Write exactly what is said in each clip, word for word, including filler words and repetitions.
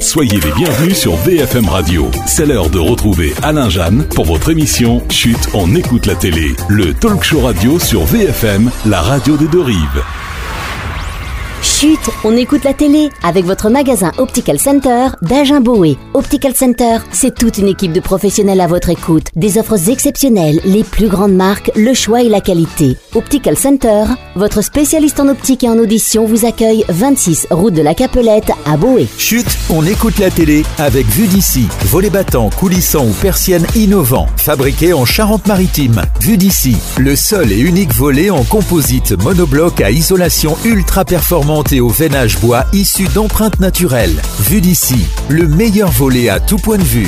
Soyez les bienvenus sur V F M Radio. C'est l'heure de retrouver Alain Jeanne pour votre émission Chut, on écoute la télé. Le talk show radio sur V F M, la radio des deux rives. Chut, on écoute la télé avec votre magasin Optical Center d'Agen Boé. Optical Center, c'est toute une équipe de professionnels à votre écoute. Des offres exceptionnelles, les plus grandes marques, le choix et la qualité. Optical Center, votre spécialiste en optique et en audition, vous accueille vingt-six route de la Capelette à Boé. Chut, on écoute la télé avec Vue d'ici. Volets battants, coulissants ou persiennes innovants. Fabriqués en Charente-Maritime. Vue d'ici, le seul et unique volet en composite monobloc à isolation ultra performante et au veinage bois issu d'empreintes naturelles. Vue d'ici, le meilleur volet à tout point de vue.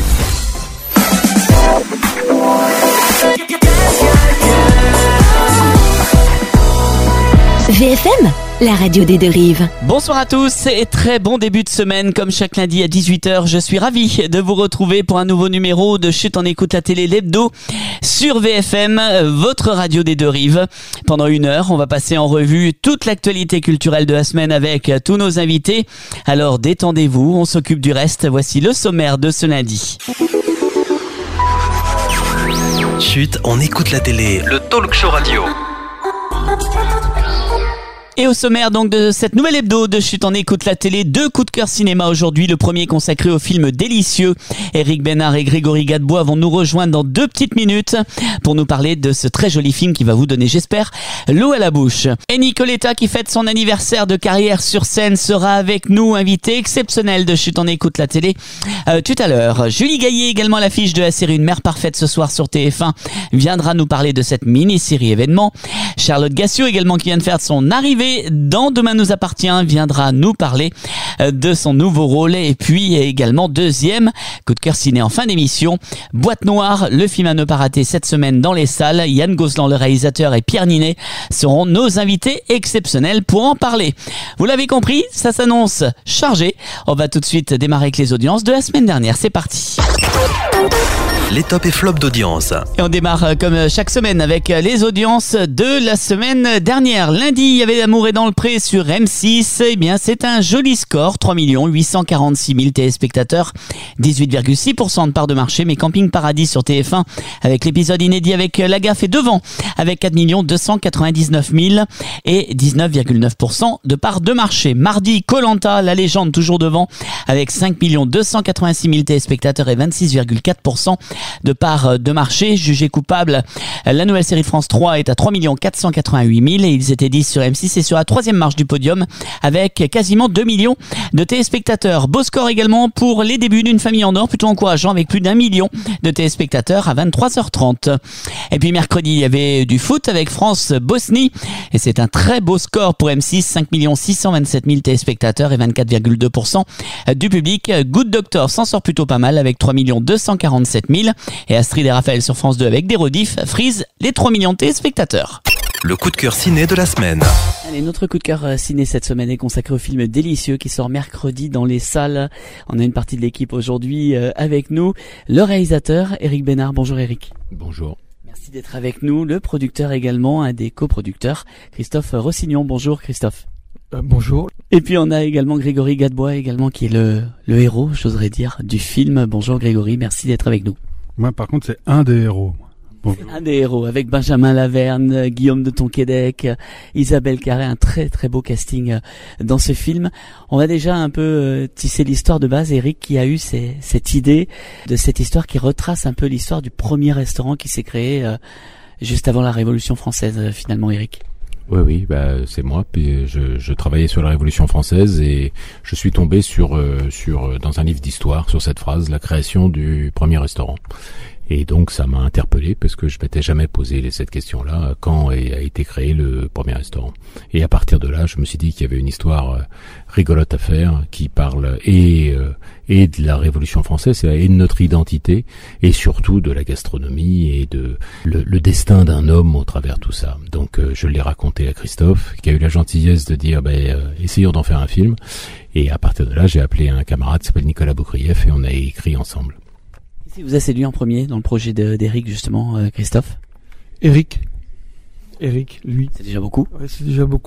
V F M, la radio des deux rives. Bonsoir à tous et très bon début de semaine. Comme chaque lundi à dix-huit heures, je suis ravi de vous retrouver pour un nouveau numéro de Chut, on écoute la télé, l'hebdo sur V F M, votre radio des deux rives. Pendant une heure, on va passer en revue toute l'actualité culturelle de la semaine avec tous nos invités. Alors détendez-vous, on s'occupe du reste. Voici le sommaire de ce lundi. Chut, on écoute la télé, le talk show radio. Et au sommaire donc de cette nouvelle hebdo de Chut, on écoute la télé, deux coups de cœur cinéma aujourd'hui. Le premier consacré au film Délicieux. Éric Bénard et Grégory Gadebois vont nous rejoindre dans deux petites minutes pour nous parler de ce très joli film qui va vous donner, j'espère, l'eau à la bouche. Et Nicoletta, qui fête son anniversaire de carrière sur scène, sera avec nous, invité exceptionnel de Chut, on écoute la télé euh, tout à l'heure. Julie Gaillet, également à l'affiche de la série Une mère parfaite ce soir sur T F un, viendra nous parler de cette mini-série événement. Charlotte Gassio, également, qui vient de faire son arrivée dans Demain nous appartient, viendra nous parler de son nouveau rôle. Et puis également deuxième coup de cœur ciné en fin d'émission, Boîte Noire, le film à ne pas rater cette semaine dans les salles. Yann Gozlan, le réalisateur, et Pierre Ninet seront nos invités exceptionnels pour en parler. Vous l'avez compris, ça s'annonce chargé. On va tout de suite démarrer avec les audiences de la semaine dernière. C'est parti. Les tops et flops d'audience. Et on démarre comme chaque semaine avec les audiences de la semaine dernière. Lundi, il y avait L'amour est dans le pré sur M six. Eh bien, c'est un joli score, trois millions huit cent quarante-six mille téléspectateurs, dix-huit virgule six pour cent de part de marché. Mais Camping Paradis sur T F un, avec l'épisode inédit avec La Gaffe, est devant, avec quatre millions deux cent quatre-vingt-dix-neuf mille et dix-neuf virgule neuf pour cent de part de marché. Mardi, Koh-Lanta, la légende, toujours devant, avec cinq millions deux cent quatre-vingt-six mille téléspectateurs et vingt-six virgule quatre pour cent de part de marché. Jugé coupable, la nouvelle série France trois est à trois millions quatre cent quatre-vingt-huit mille et ils étaient dix sur M six et sur la troisième marche du podium avec quasiment deux millions de téléspectateurs. Beau score également pour Les débuts d'une famille en or, plutôt encourageant, avec plus d'un million de téléspectateurs à vingt-trois heures trente. Et puis mercredi, il y avait du foot avec France-Bosnie et c'est un très beau score pour M six, cinq millions six cent vingt-sept mille téléspectateurs et vingt-quatre virgule deux pour cent du public. Good Doctor s'en sort plutôt pas mal avec trois millions deux cent quarante-sept mille et Astrid et Raphaël sur France deux avec des rediffs frisent les trois millions de téléspectateurs. Le coup de cœur ciné de la semaine. Allez, notre coup de cœur ciné cette semaine est consacré au film Délicieux qui sort mercredi dans les salles. On a une partie de l'équipe aujourd'hui avec nous. Le réalisateur, Éric Bénard. Bonjour Éric. Bonjour. Merci d'être avec nous. Le producteur également, un des coproducteurs, Christophe Rossignon. Bonjour Christophe. Euh, bonjour. Et puis on a également Grégory Gadebois également, qui est le, le héros, j'oserais dire, du film. Bonjour Grégory, merci d'être avec nous. Moi par contre c'est un des héros. Bonjour. Un des héros, avec Benjamin Laverne, Guillaume de Tonquédec, Isabelle Carré, un très très beau casting dans ce film. On va déjà un peu tisser l'histoire de base. Eric, qui a eu ces, cette idée de cette histoire qui retrace un peu l'histoire du premier restaurant qui s'est créé euh, juste avant la Révolution française, euh, finalement, Eric. Oui, oui, bah c'est moi. Puis je, je travaillais sur la Révolution française et je suis tombé sur euh, sur dans un livre d'histoire sur cette phrase, la création du premier restaurant. Et donc ça m'a interpellé parce que je m'étais jamais posé cette question-là, quand a été créé le premier restaurant. Et à partir de là, je me suis dit qu'il y avait une histoire rigolote à faire qui parle et euh, et de la Révolution française et de notre identité et surtout de la gastronomie et de le, le destin d'un homme au travers tout ça. Donc euh, je l'ai raconté à Christophe, qui a eu la gentillesse de dire ben euh, essayons d'en faire un film. Et à partir de là, j'ai appelé un camarade qui s'appelle Nicolas Boukrieff et on a écrit ensemble. Qui vous a séduit en premier dans le projet de, d'Éric, justement, euh, Christophe? Éric. Éric, lui. C'est déjà beaucoup. Ouais, c'est déjà beaucoup.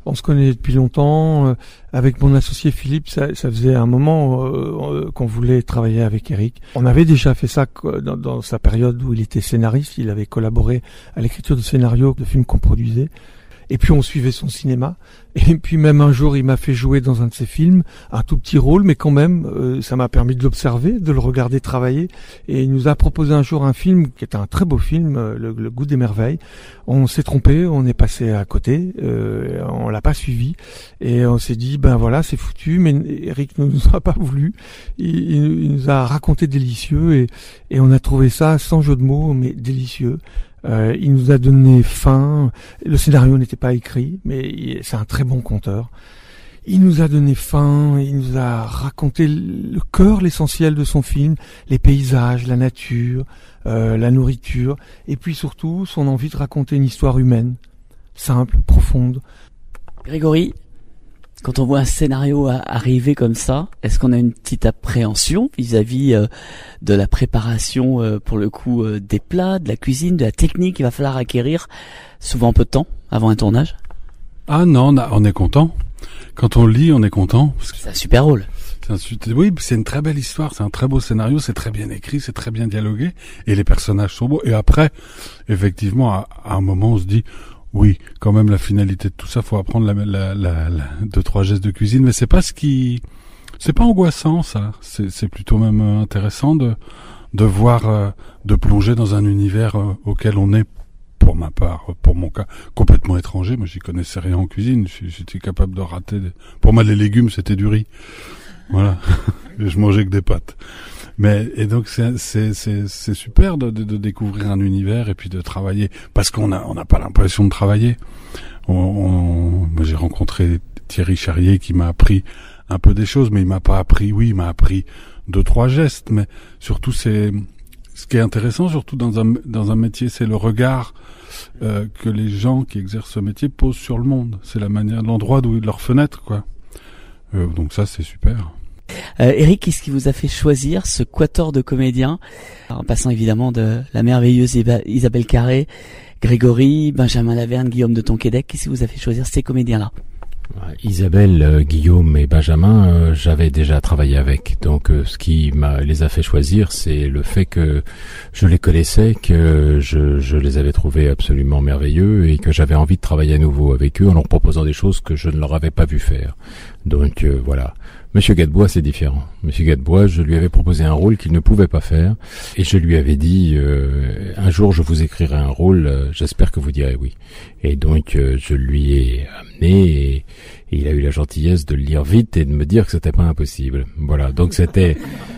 On se connaît depuis longtemps. Euh, avec mon associé Philippe, ça, ça faisait un moment euh, qu'on voulait travailler avec Eric. On avait déjà fait ça dans, dans sa période où il était scénariste. Il avait collaboré à l'écriture de scénarios de films qu'on produisait. Et puis on suivait son cinéma. Et puis même un jour, il m'a fait jouer dans un de ses films, un tout petit rôle, mais quand même, euh, ça m'a permis de l'observer, de le regarder travailler. Et il nous a proposé un jour un film qui était un très beau film, euh, le, le Goût des merveilles. On s'est trompé, on est passé à côté, euh, on l'a pas suivi, et on s'est dit ben voilà, c'est foutu. Mais Eric ne nous a pas voulu. Il, il nous a raconté délicieux, et, et on a trouvé ça sans jeu de mots, mais délicieux. Euh, il nous a donné faim. Le scénario n'était pas écrit, mais il, c'est un très bon conteur. Il nous a donné faim, il nous a raconté le cœur, l'essentiel de son film, les paysages, la nature, euh, la nourriture, et puis surtout son envie de raconter une histoire humaine, simple, profonde. Grégory, quand on voit un scénario arriver comme ça, est-ce qu'on a une petite appréhension vis-à-vis euh, de la préparation, euh, pour le coup, euh, des plats, de la cuisine, de la technique qu'il va falloir acquérir, souvent peu de temps avant un tournage? Ah non, on, a, on est content. Quand on le lit, on est content. Parce que c'est un super rôle. C'est un, oui, c'est une très belle histoire, c'est un très beau scénario, c'est très bien écrit, c'est très bien dialogué, et les personnages sont beaux. Et après, effectivement, à, à un moment, on se dit... Oui, quand même la finalité de tout ça, faut apprendre la, la, la, la deux trois gestes de cuisine, mais c'est pas ce qui, c'est pas angoissant ça. C'est, c'est plutôt même intéressant de de voir, euh, de plonger dans un univers euh, auquel on est, pour ma part, pour mon cas, complètement étranger. Moi, j'y connaissais rien en cuisine. J'étais capable de rater. Des... Pour moi, les légumes, c'était du riz. Voilà, je mangeais que des pâtes. Mais et donc c'est c'est c'est c'est super de, de de découvrir un univers et puis de travailler parce qu'on a on n'a pas l'impression de travailler. On, on moi j'ai rencontré Thierry Charrier qui m'a appris un peu des choses, mais il m'a pas appris. Oui, il m'a appris deux trois gestes, mais surtout c'est ce qui est intéressant surtout dans un dans un métier, c'est le regard euh, que les gens qui exercent ce métier posent sur le monde. C'est la manière, l'endroit d'où leur fenêtre quoi. Euh, donc ça c'est super. Euh, Eric, qu'est-ce qui vous a fait choisir ce quatuor de comédiens, en passant évidemment de la merveilleuse Isabelle Carré, Grégory, Benjamin Laverne, Guillaume de Tonquédec? Qu'est-ce qui vous a fait choisir ces comédiens-là? Isabelle, euh, Guillaume et Benjamin, euh, j'avais déjà travaillé avec. Donc euh, ce qui m'a, les a fait choisir, c'est le fait que je les connaissais, que je, je les avais trouvés absolument merveilleux et que j'avais envie de travailler à nouveau avec eux en leur proposant des choses que je ne leur avais pas vu faire. Donc euh, voilà. Monsieur Gadebois, c'est différent. Monsieur Gadebois, je lui avais proposé un rôle qu'il ne pouvait pas faire et je lui avais dit euh, un jour je vous écrirai un rôle, euh, j'espère que vous direz oui. Et donc euh, je lui ai amené et, et il a eu la gentillesse de le lire vite et de me dire que c'était pas impossible. Voilà, donc c'était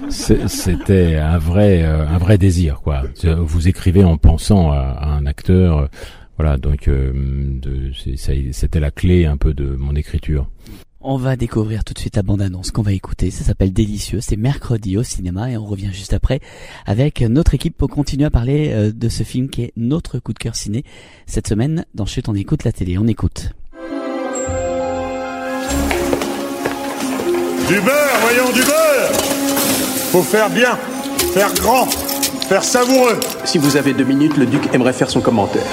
c'était un vrai euh, un vrai désir quoi. Vous écrivez en pensant à, à un acteur, euh, voilà, donc euh, de, c'est, c'était la clé un peu de mon écriture. On va découvrir tout de suite la bande-annonce qu'on va écouter. Ça s'appelle Délicieux. C'est mercredi au cinéma et on revient juste après avec notre équipe pour continuer à parler de ce film qui est notre coup de cœur ciné. Cette semaine, dans Chut, on écoute la télé. On écoute. Du beurre, voyons, du beurre. Faut faire bien, faire grand, faire savoureux. Si vous avez deux minutes, le duc aimerait faire son commentaire.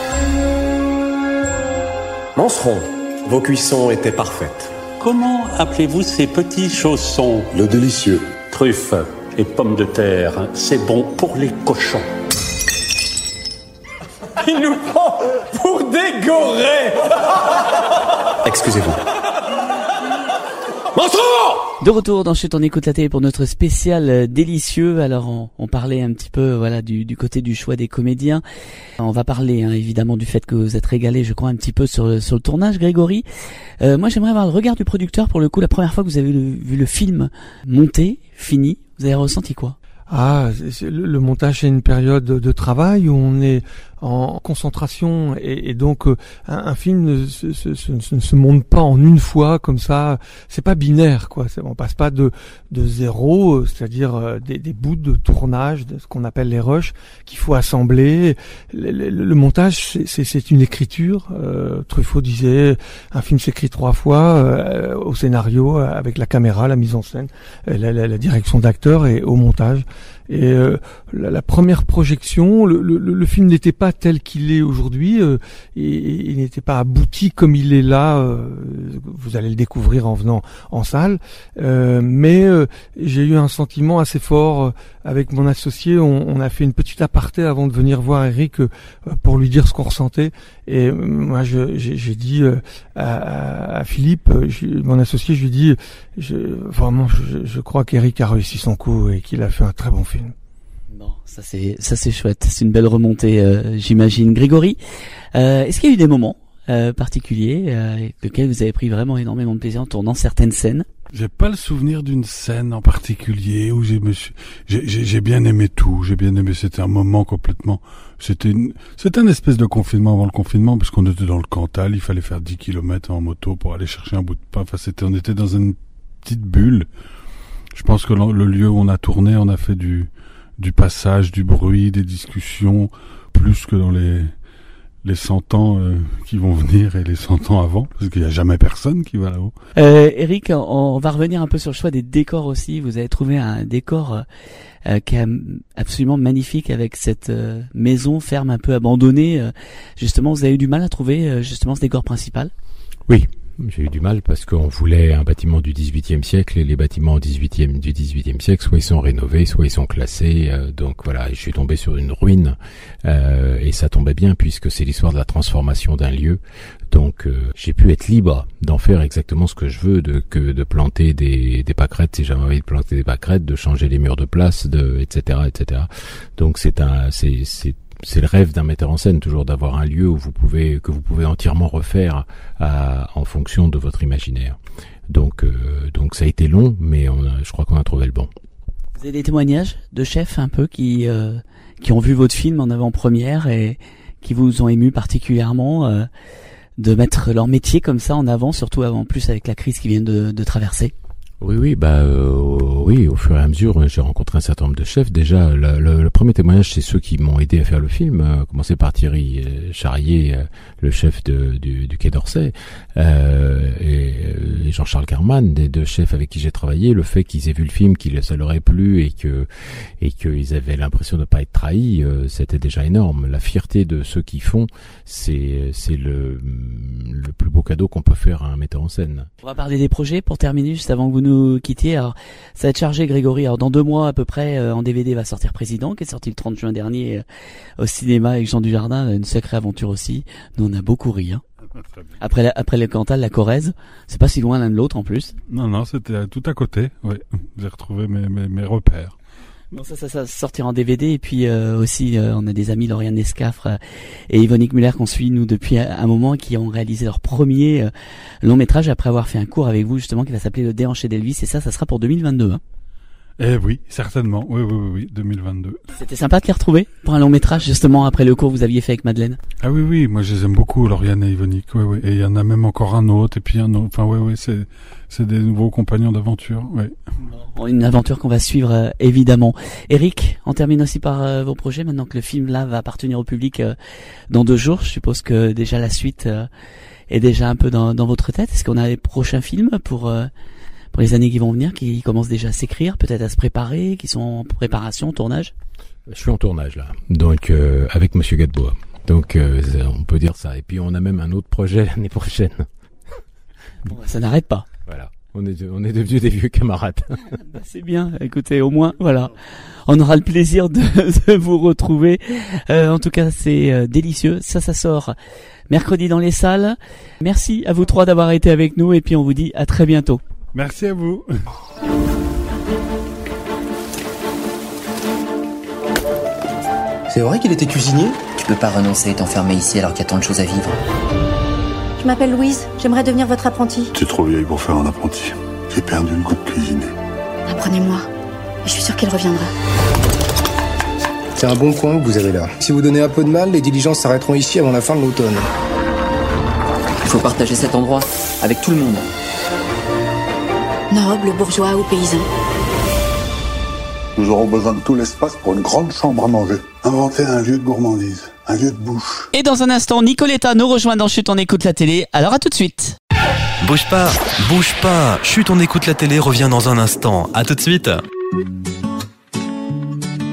Manceron, vos cuissons étaient parfaites. Comment appelez-vous ces petits chaussons? Le délicieux. Truffes et pommes de terre, c'est bon pour les cochons. Il nous prend pour des gorées. Excusez-vous. De retour dans Chut, on écoute la télé pour notre spécial euh, délicieux. Alors on, on parlait un petit peu voilà du, du côté du choix des comédiens. On va parler hein, évidemment du fait que vous êtes régalé, je crois, un petit peu sur, sur le tournage, Grégory. Euh, moi j'aimerais avoir le regard du producteur pour le coup. La première fois que vous avez le, vu le film monté, fini, vous avez ressenti quoi? Ah, c'est, le, le montage c'est une période de, de travail où on est en concentration et, et donc euh, un, un film ne se, se, se, ne se monte pas en une fois comme ça. C'est pas binaire quoi. C'est, on passe pas de de zéro, c'est-à-dire euh, des, des bouts de tournage, de ce qu'on appelle les rushs qu'il faut assembler. Le, le, le montage c'est, c'est, c'est une écriture. Euh, Truffaut disait un film s'écrit trois fois euh, au scénario avec la caméra, la mise en scène, la, la, la direction d'acteur et au montage. Et euh, la, la première projection, le, le, le film n'était pas tel qu'il est aujourd'hui, euh, et, et il n'était pas abouti comme il est là. Euh, vous allez le découvrir en venant en salle. Euh, mais euh, j'ai eu un sentiment assez fort euh, avec mon associé. On, on a fait une petite aparté avant de venir voir Eric euh, pour lui dire ce qu'on ressentait. Et euh, moi, je, j'ai, j'ai dit euh, à, à Philippe, je, mon associé, je lui dis, je, vraiment, je, je crois qu'Eric a réussi son coup et qu'il a fait un très bon film. Bon, ça c'est ça c'est chouette, c'est une belle remontée, euh, j'imagine. Grégory, euh, est-ce qu'il y a eu des moments euh, particuliers euh, avec lesquels vous avez pris vraiment énormément de plaisir en tournant certaines scènes? J'ai pas le souvenir d'une scène en particulier où j'ai, j'ai, j'ai, j'ai bien aimé tout. J'ai bien aimé, c'était un moment complètement, c'était une, c'était une espèce de confinement avant le confinement, parce qu'on était dans le Cantal, il fallait faire dix kilomètres en moto pour aller chercher un bout de pain. Enfin, c'était, on était dans une petite bulle. Je pense que le, le lieu où on a tourné, on a fait du, du passage, du bruit, des discussions, plus que dans les, les cent ans euh, qui vont venir et les cent ans avant, parce qu'il n'y a jamais personne qui va là-haut. Euh, Eric, on, on va revenir un peu sur le choix des décors aussi. Vous avez trouvé un décor euh, qui est absolument magnifique avec cette euh, maison ferme un peu abandonnée. Euh, justement, vous avez eu du mal à trouver euh, justement ce décor principal? Oui. J'ai eu du mal parce qu'on voulait un bâtiment du dix-huitième siècle, et les bâtiments dix-huitième, du dix-huitième siècle, soit ils sont rénovés, soit ils sont classés. Euh, donc voilà, je suis tombé sur une ruine, euh, et ça tombait bien puisque c'est l'histoire de la transformation d'un lieu. Donc euh, j'ai pu être libre d'en faire exactement ce que je veux, de que de planter des, des pâquerettes si j'avais envie de planter des pâquerettes, de changer les murs de place, de et cetera et cetera. Donc c'est un, c'est c'est c'est le rêve d'un metteur en scène, toujours d'avoir un lieu où vous pouvez que vous pouvez entièrement refaire à, en fonction de votre imaginaire. Donc euh, donc ça a été long, mais on a, je crois qu'on a trouvé le bon. Vous avez des témoignages de chefs un peu qui euh, qui ont vu votre film en avant-première et qui vous ont ému particulièrement euh, de mettre leur métier comme ça en avant, surtout en plus avec la crise qui vient de, de traverser? Oui, oui, bah euh, oui, au fur et à mesure, j'ai rencontré un certain nombre de chefs. Déjà, le, le, le premier témoignage, c'est ceux qui m'ont aidé à faire le film. Euh, commencer par Thierry euh, Charrier, euh, le chef de, du, du Quai d'Orsay, euh, et, et Jean-Charles Carman, des deux chefs avec qui j'ai travaillé. Le fait qu'ils aient vu le film, qu'il ça leur ait plu et que et qu'ils avaient l'impression de ne pas être trahis, euh, c'était déjà énorme. La fierté de ceux qui font, c'est c'est le le plus beau cadeau qu'on peut faire à un metteur en scène. On va parler des projets pour terminer, juste avant que vous nous quittiez. Alors, ça va être chargé, Grégory. Alors, dans deux mois à peu près, euh, en D V D va sortir Président, qui est sorti le trente juin dernier euh, au cinéma avec Jean Dujardin. Une sacrée aventure aussi. Nous, on a beaucoup ri. Hein. Après, la, après le Cantal, la Corrèze, c'est pas si loin l'un de l'autre en plus. Non, non, c'était tout à côté. Oui, j'ai retrouvé mes, mes, mes repères. Bon, ça, ça, ça sortira en D V D, et puis euh, aussi euh, on a des amis, Lauriane Descafre euh, et Yvonique Muller, qu'on suit nous depuis un moment, qui ont réalisé leur premier euh, long métrage après avoir fait un cours avec vous justement qui va s'appeler Le Déhanché d'Elvis, et ça, ça sera pour deux mille vingt-deux. Hein. Eh oui, certainement. Oui, oui, oui, oui, deux mille vingt-deux. C'était sympa de les retrouver pour un long métrage justement après le cours que vous aviez fait avec Madeleine. Ah oui, oui, moi je les aime beaucoup, Lauriane et Yvonique. Oui, oui, et il y en a même encore un autre, et puis un autre. Enfin, oui, oui, c'est c'est des nouveaux compagnons d'aventure. Oui. Bon, une aventure qu'on va suivre euh, évidemment. Eric, on termine aussi par euh, vos projets maintenant que le film là va appartenir au public euh, dans deux jours. Je suppose que déjà la suite euh, est déjà un peu dans, dans votre tête. Est-ce qu'on a les prochains films pour euh, pour les années qui vont venir, qui commencent déjà à s'écrire, peut-être à se préparer, qui sont en préparation, tournage? Je suis en tournage là, donc euh, avec Monsieur Gadebois. Donc euh, on peut dire ça. Et puis on a même un autre projet l'année prochaine. Bon, ça n'arrête pas. Voilà. On est, on est devenus des vieux camarades. Bah, c'est bien. Écoutez, au moins, voilà. On aura le plaisir de, de vous retrouver. Euh, en tout cas, c'est euh, délicieux. Ça, ça sort mercredi dans les salles. Merci à vous trois d'avoir été avec nous, et puis on vous dit à très bientôt. Merci à vous. C'est vrai qu'il était cuisinier? Tu peux pas renoncer et t'enfermer ici alors qu'il y a tant de choses à vivre. Je m'appelle Louise, j'aimerais devenir votre apprenti. Tu es trop vieille pour faire un apprenti. J'ai perdu le goût de cuisiner. Apprenez-moi, et je suis sûre qu'elle reviendra. C'est un bon coin que vous avez là. Si vous donnez un peu de mal, les diligences s'arrêteront ici avant la fin de l'automne. Il faut partager cet endroit avec tout le monde. Nobles, bourgeois ou paysans. Nous aurons besoin de tout l'espace pour une grande chambre à manger. Inventer un lieu de gourmandise, un lieu de bouche. Et dans un instant, Nicoletta nous rejoint dans Chut, on écoute la télé. Alors à tout de suite. Bouge pas, bouge pas. Chut, on écoute la télé revient dans un instant. À tout de suite.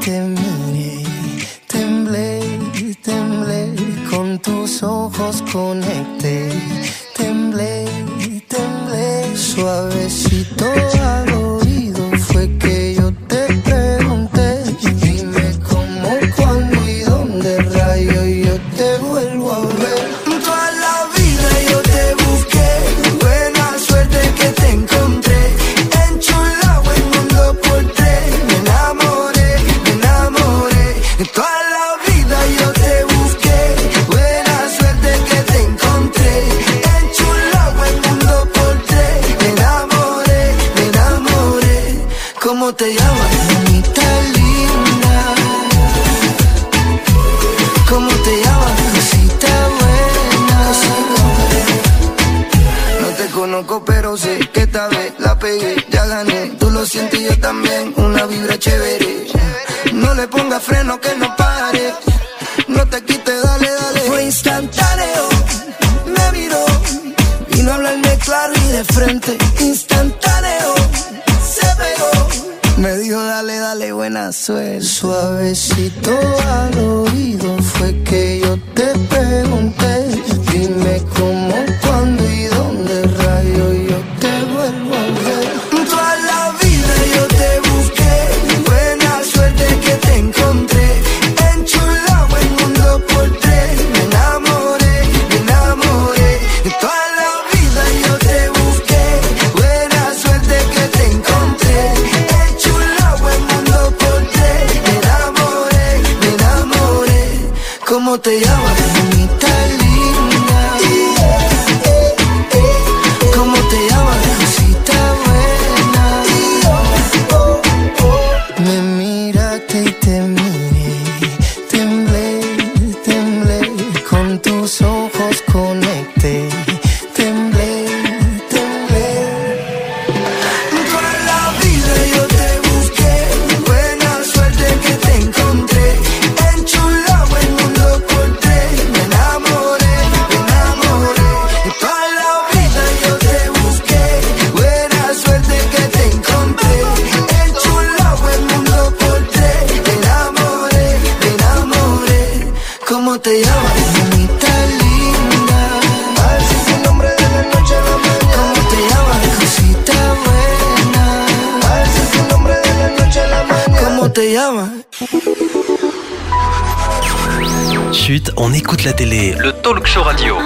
te miré, temblé, temblé, con tus ojos conecté, temblé, temblé, suavecito al oído fue que yo te pregunté, dime cómo, cuándo y dónde rayo yo te vuelvo a ver. Toda la vida yo te busqué, buena suerte que te encontré, enchulado el mundo por tres, me enamoré, me enamoré. Toda la vida yo te busqué, buena suerte que te encontré, enchulado el mundo por tres, me enamoré, me enamoré. ¿Cómo te llamas? Mamita linda. ¿Cómo te llamas? Cosita buena. No te conozco pero sé que esta vez la pegué, ya gané. Tú lo sientes y yo también, una vibra chévere. No le pongas freno que no pare, no te quites, dale, dale. Fue instantáneo, me miró, vino a hablarme claro y de frente. Instantáneo, se pegó, me dijo dale, dale, buena suerte. Suavecito al oído fue que yo te pregunté, dime cómo, cuándo y dónde rayo yo te vuelvo a ver. Toda la vida yo te busqué, buena suerte que te encontré, enchulado el mundo por tres, me enamoré, me enamoré. Toda la vida yo te busqué, buena suerte que te encontré, enchulado el mundo por tres, me enamoré, me enamoré. ¿Cómo te llamas? Mamita linda. ¿Cómo te llamas? Cosita buena. Me miraste y te miré, temblé, temblé, con tus ojos conecté, temblé, temblé. Toda la vida yo te busqué, buena suerte que te encontré, enchulado el mundo por tres, me enamoré, me enamoré. Toda la vida yo te busqué, buena suerte que te encontré, enchulado el mundo por tres, me enamoré, me enamoré. ¿Cómo te llamas? Mamita linda. A ver si es el nombre de la noche a la mañana. ¿Cómo te llamas? Cosita buena. A ver si es el nombre de la noche a la mañana. ¿Cómo te llamas? Chut, on écoute la télé. Le talk show radio.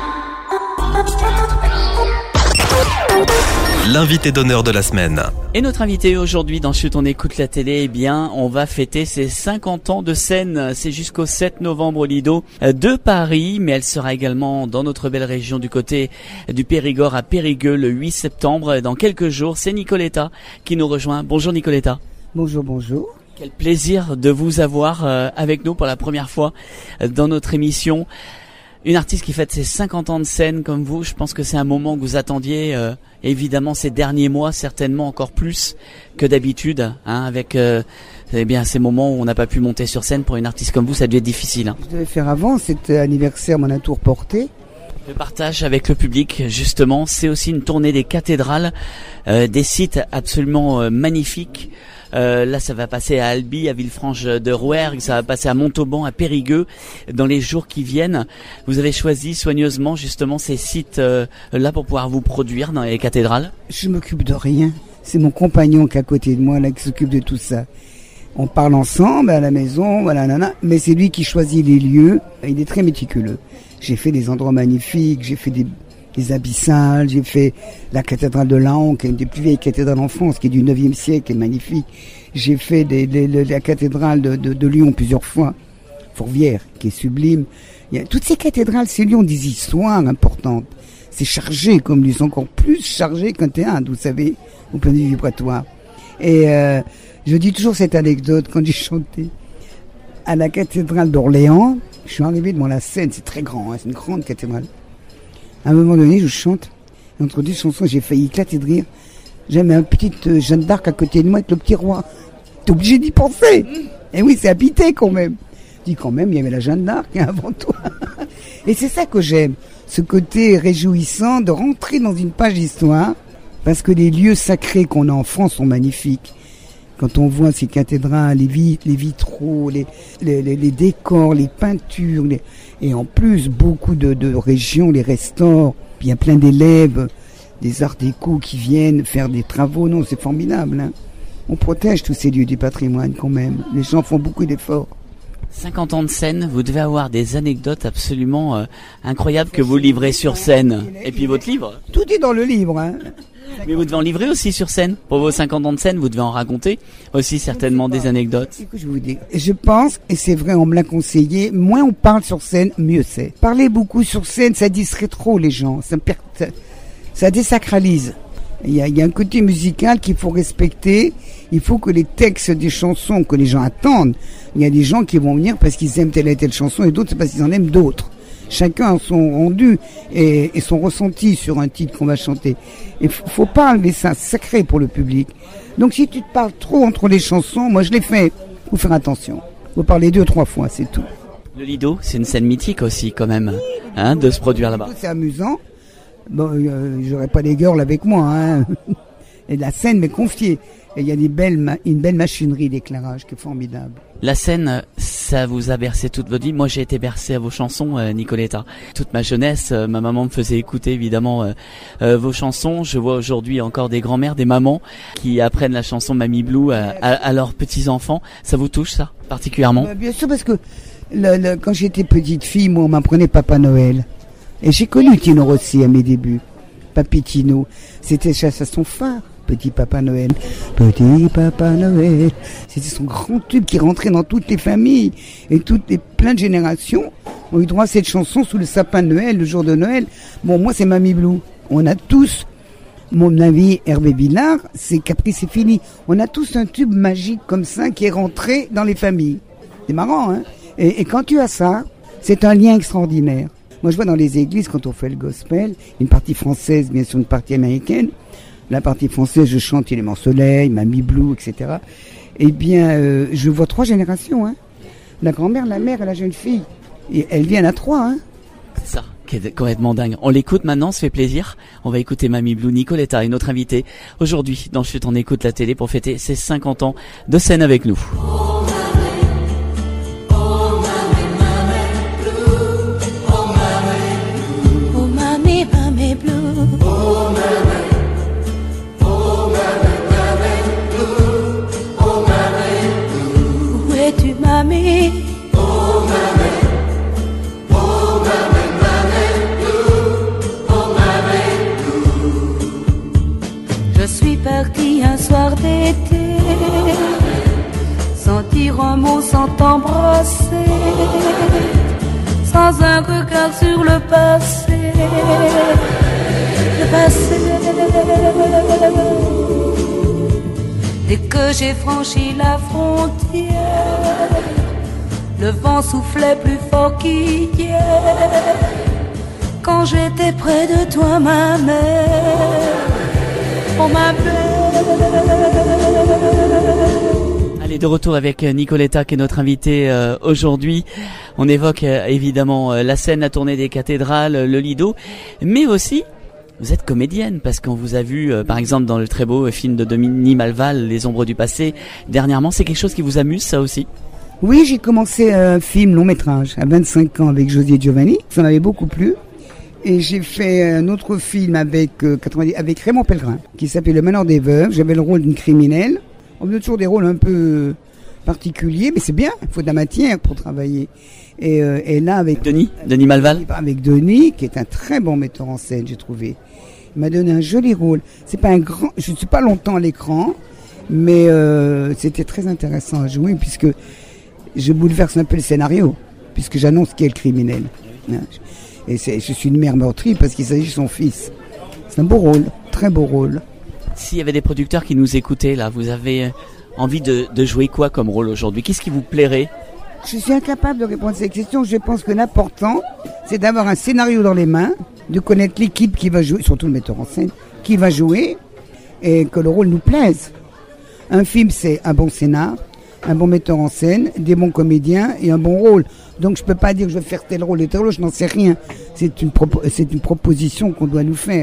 L'invité d'honneur de la semaine. Et notre invité aujourd'hui dans Chut, on écoute la télé, eh bien, on va fêter ses cinquante ans de scène. C'est jusqu'au sept novembre au Lido de Paris, mais elle sera également dans notre belle région du côté du Périgord à Périgueux le huit septembre. Dans quelques jours, c'est Nicoletta qui nous rejoint. Bonjour Nicoletta. Bonjour, bonjour. Quel plaisir de vous avoir euh, avec nous pour la première fois euh, dans notre émission. Une artiste qui fête ses cinquante ans de scène comme vous, je pense que c'est un moment que vous attendiez euh, évidemment ces derniers mois, certainement encore plus que d'habitude, hein, avec euh, eh bien ces moments où on n'a pas pu monter sur scène. Pour une artiste comme vous, ça a dû être difficile. Hein. Je devais faire avant, c'était anniversaire, mon tour porté. Le partage avec le public, justement, c'est aussi une tournée des cathédrales, euh, des sites absolument euh, magnifiques. Euh, là, ça va passer à Albi, à Villefranche de Rouergue, ça va passer à Montauban, à Périgueux, dans les jours qui viennent. Vous avez choisi soigneusement justement ces sites euh, là pour pouvoir vous produire dans les cathédrales. Je m'occupe de rien. C'est mon compagnon qui est à côté de moi là qui s'occupe de tout ça. On parle ensemble à la maison, voilà, nana, mais c'est lui qui choisit les lieux. Il est très méticuleux. J'ai fait des endroits magnifiques, j'ai fait des les abyssales, j'ai fait la cathédrale de Laon, qui est une des plus vieilles cathédrales en France, qui est du neuvième siècle, qui est magnifique. J'ai fait des, des, des, la cathédrale de, de, de Lyon plusieurs fois, Fourvière, qui est sublime. Il y a, toutes ces cathédrales, ces lieux ont des histoires importantes. C'est chargé comme lieu, c'est encore plus chargé qu'un théâtre, vous savez, au point de vue vibratoire. Et euh, je dis toujours cette anecdote quand j'ai chanté à la cathédrale d'Orléans. Je suis arrivé devant la scène, c'est très grand, hein, c'est une grande cathédrale. À un moment donné, je chante. Entre deux chansons, j'ai failli éclater de rire. J'avais une petite euh, Jeanne d'Arc à côté de moi avec le petit roi. T'es obligé d'y penser. Et oui, c'est habité quand même. Je dis quand même, il y avait la Jeanne d'Arc avant toi. Et c'est ça que j'aime. Ce côté réjouissant de rentrer dans une page d'histoire. Parce que les lieux sacrés qu'on a en France sont magnifiques. Quand on voit ces cathédrales, les, vit- les vitraux, les, les, les, les décors, les peintures, les... et en plus beaucoup de, de régions les restaurent. Puis il y a plein d'élèves, des arts déco qui viennent faire des travaux. Non, c'est formidable. Hein. On protège tous ces lieux du patrimoine quand même. Les gens font beaucoup d'efforts. cinquante ans de scène, vous devez avoir des anecdotes absolument euh, incroyables que vous livrez sur scène. Et puis votre livre. Tout est dans le livre. Hein. Mais vous devez en livrer aussi sur scène. Pour vos cinquante ans de scène, vous devez en raconter aussi certainement des anecdotes. Écoute, je vous dis, je pense, et c'est vrai, on me l'a conseillé, moins on parle sur scène, mieux c'est. Parler beaucoup sur scène, ça distrait trop les gens, ça, per... ça, ça désacralise. Il y, a, il y a un côté musical qu'il faut respecter. Il faut que les textes des chansons que les gens attendent, il y a des gens qui vont venir parce qu'ils aiment telle et telle chanson et d'autres c'est parce qu'ils en aiment d'autres. Chacun a son rendu et, et son ressenti sur un titre qu'on va chanter. Il faut, faut pas enlever ça, c'est sacré pour le public. Donc si tu te parles trop entre les chansons, moi je l'ai fait, faut faire attention. Faut parler deux, trois fois, c'est tout. Le Lido, c'est une scène mythique aussi quand même, hein, de se produire là-bas. C'est amusant. Bon, euh, j'aurais pas les girls avec moi, hein. Et la scène m'est confiée. Et il y a des belles ma- une belle machinerie d'éclairage qui est formidable. La scène, ça vous a bercé toute votre vie. Moi, j'ai été bercé à vos chansons, euh, Nicoletta. Toute ma jeunesse, euh, ma maman me faisait écouter évidemment euh, euh, vos chansons. Je vois aujourd'hui encore des grands-mères, des mamans qui apprennent la chanson Mamie Blue à, à, à leurs petits-enfants. Ça vous touche, ça, particulièrement? euh, Bien sûr, parce que le, le, quand j'étais petite fille, moi, on m'apprenait Papa Noël. Et j'ai connu Tino Rossi à mes débuts. Papy Tino, c'était chasse à son phare. Petit Papa Noël, Petit Papa Noël. C'était son grand tube qui rentrait dans toutes les familles. Et toutes les plein de générations ont eu droit à cette chanson sous le sapin de Noël, le jour de Noël. Bon, moi, c'est Mamie Blue. On a tous, mon ami Hervé Villard, c'est Capri, c'est fini. On a tous un tube magique comme ça qui est rentré dans les familles. C'est marrant, hein? Et, et quand tu as ça, c'est un lien extraordinaire. Moi, je vois dans les églises, quand on fait le gospel, une partie française, bien sûr, une partie américaine. La partie française, je chante Il est mort soleil, Mamie Blue, et cetera. Eh bien, euh, je vois trois générations. Hein. La grand-mère, la mère et la jeune fille. Et elles viennent à trois. Hein. C'est ça, qui est complètement dingue. On l'écoute maintenant, ça fait plaisir. On va écouter Mamie Blue. Nicoletta est notre invitée aujourd'hui dans Chut, on écoute la télé pour fêter ses cinquante ans de scène avec nous. Mamie, oh mamie, oh mamie, mamie blue, oh mamie blue. Je suis partie un soir d'été, sans dire un mot, sans t'embrasser, sans un regard sur le passé, le passé. Dès que j'ai franchi la frontière, le vent soufflait plus fort qu'hier. Quand j'étais près de toi, ma mère, on m'appelait. Allez, de retour avec Nicoletta qui est notre invitée euh, aujourd'hui. On évoque euh, évidemment euh, la scène, la tournée des cathédrales, le Lido, mais aussi vous êtes comédienne parce qu'on vous a vu euh, par exemple dans le très beau film de Denis Malval, Les Ombres du Passé. Dernièrement, c'est quelque chose qui vous amuse, ça aussi? Oui, j'ai commencé un film long métrage à vingt-cinq ans avec José Giovanni. Ça m'avait beaucoup plu. Et j'ai fait un autre film avec, euh, quatre-vingt-dix, avec Raymond Pellegrin qui s'appelait Le Malheur des Veuves. J'avais le rôle d'une criminelle. On me donne toujours des rôles un peu particuliers, mais c'est bien. Il faut de la matière pour travailler. Et, euh, et là, avec Denis, Denis Malval. Avec Denis, qui est un très bon metteur en scène, j'ai trouvé. Il m'a donné un joli rôle. C'est pas un grand, je ne suis pas longtemps à l'écran, mais euh, c'était très intéressant à jouer puisque je bouleverse un peu le scénario, puisque j'annonce qui est le criminel. Et c'est, je suis une mère meurtrie parce qu'il s'agit de son fils. C'est un beau rôle, très beau rôle. S'il y avait des producteurs qui nous écoutaient là, vous avez envie de, de jouer quoi comme rôle aujourd'hui? Qu'est-ce qui vous plairait? Je suis incapable de répondre à cette question. Je pense que l'important, c'est d'avoir un scénario dans les mains, de connaître l'équipe qui va jouer, surtout le metteur en scène, qui va jouer, et que le rôle nous plaise. Un film, c'est un bon scénar, un bon metteur en scène, des bons comédiens et un bon rôle. Donc je peux pas dire que je vais faire tel rôle et tel rôle, je n'en sais rien. C'est une, propo- c'est une proposition qu'on doit nous faire. En tout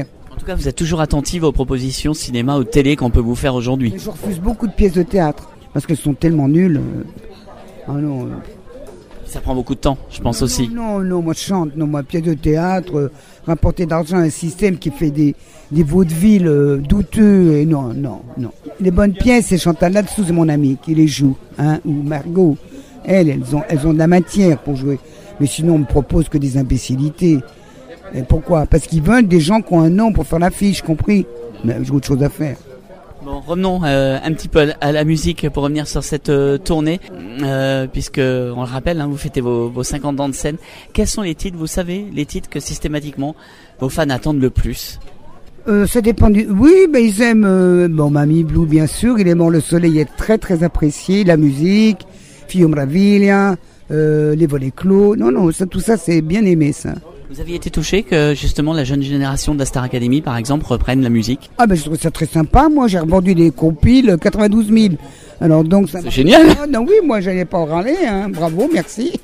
tout cas, vous êtes toujours attentive aux propositions cinéma ou de télé qu'on peut vous faire aujourd'hui. Je refuse beaucoup de pièces de théâtre parce qu'elles sont tellement nulles. Ah non. Euh... Ça prend beaucoup de temps, je pense non, aussi. Non, non, non, moi je chante, non, moi pièces de théâtre, euh, rapporter d'argent à un système qui fait des, des vaudevilles euh, douteux, et non, non, non. Les bonnes pièces, c'est Chantal là-dessous, c'est mon ami qui les joue, hein, ou Margot. Elles, elles ont, elles ont de la matière pour jouer. Mais sinon, on me propose que des imbécilités. Et pourquoi ? Parce qu'ils veulent des gens qui ont un nom pour faire l'affiche, compris ? Mais j'ai autre chose à faire. Bon, revenons euh, un petit peu à la musique pour revenir sur cette euh, tournée, euh, puisque on le rappelle, hein, vous fêtez vos, vos cinquante ans de scène. Quels sont les titres, vous savez, les titres que systématiquement vos fans attendent le plus ? euh, Ça dépend du... Oui, ben ils aiment... Euh, bon, Mamie Blue, bien sûr. Il est mort le soleil, est très très apprécié. La musique, Fio Mraviglia, euh, les volets clos. Non, non, ça, tout ça, c'est bien aimé, ça. Vous aviez été touché que justement la jeune génération de la Star Academy, par exemple, reprenne la musique ? Ah ben je trouve ça très sympa. Moi j'ai revendu des compiles quatre-vingt-douze mille. Alors donc ça. C'est génial. Ah, non oui, moi j'allais pas en râler. Hein. Bravo, merci.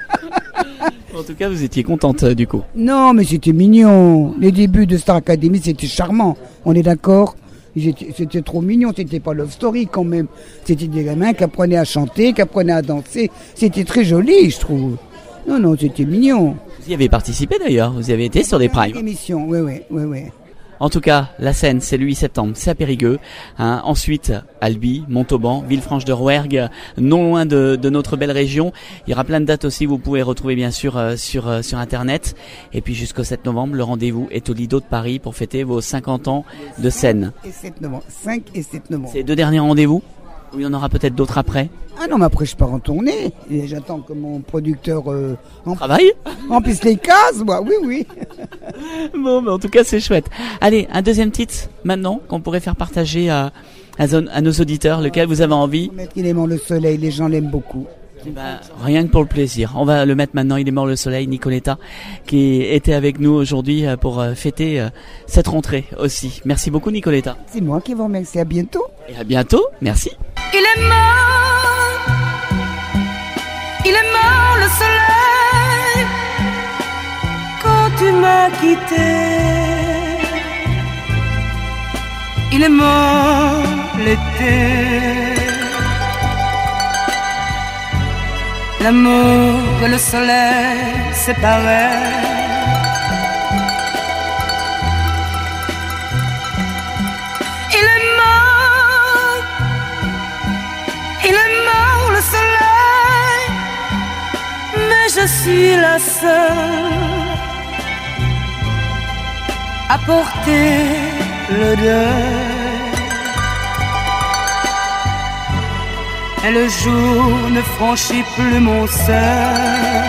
En tout cas, vous étiez contente du coup. Non, mais c'était mignon. Les débuts de Star Academy, c'était charmant. On est d'accord ? C'était trop mignon. C'était pas Love Story quand même. C'était des gamins qui apprenaient à chanter, qui apprenaient à danser. C'était très joli, je trouve. Non, non, c'était mignon. Vous y avez participé d'ailleurs, vous y avez été sur des primes. Émission, oui, oui, oui, oui. En tout cas, la scène, c'est le huit septembre, c'est à Périgueux. Hein. Ensuite, Albi, Montauban, Villefranche-de-Rouergue, non loin de, de notre belle région. Il y aura plein de dates aussi, vous pouvez retrouver bien sûr euh, sur euh, sur Internet. Et puis jusqu'au sept novembre, le rendez-vous est au Lido de Paris pour fêter vos cinquante ans de scène. Et sept novembre, cinq et sept novembre. C'est les deux derniers rendez-vous ? Ou il y en aura peut-être d'autres après ? Ah non, mais après je pars en tournée. Et j'attends que mon producteur euh, en travaille remplisse les cases, moi. Oui, oui. Bon, mais en tout cas, c'est chouette. Allez, un deuxième titre maintenant qu'on pourrait faire partager à, à, zone, à nos auditeurs, lequel vous avez envie. Mettre Il est mort le soleil, les gens l'aiment beaucoup. Bah, rien que pour le plaisir. On va le mettre maintenant. Il est mort le soleil, Nicoletta, qui était avec nous aujourd'hui pour fêter cette rentrée aussi. Merci beaucoup, Nicoletta. C'est moi qui vous remercie. À bientôt. Et à bientôt. Merci. Il est mort, il est mort le soleil quand tu m'as quitté. Il est mort l'été. L'amour et le soleil séparés. Il est mort, il est mort le soleil, mais je suis la seule à porter le deuil. Et le jour ne franchit plus mon seuil.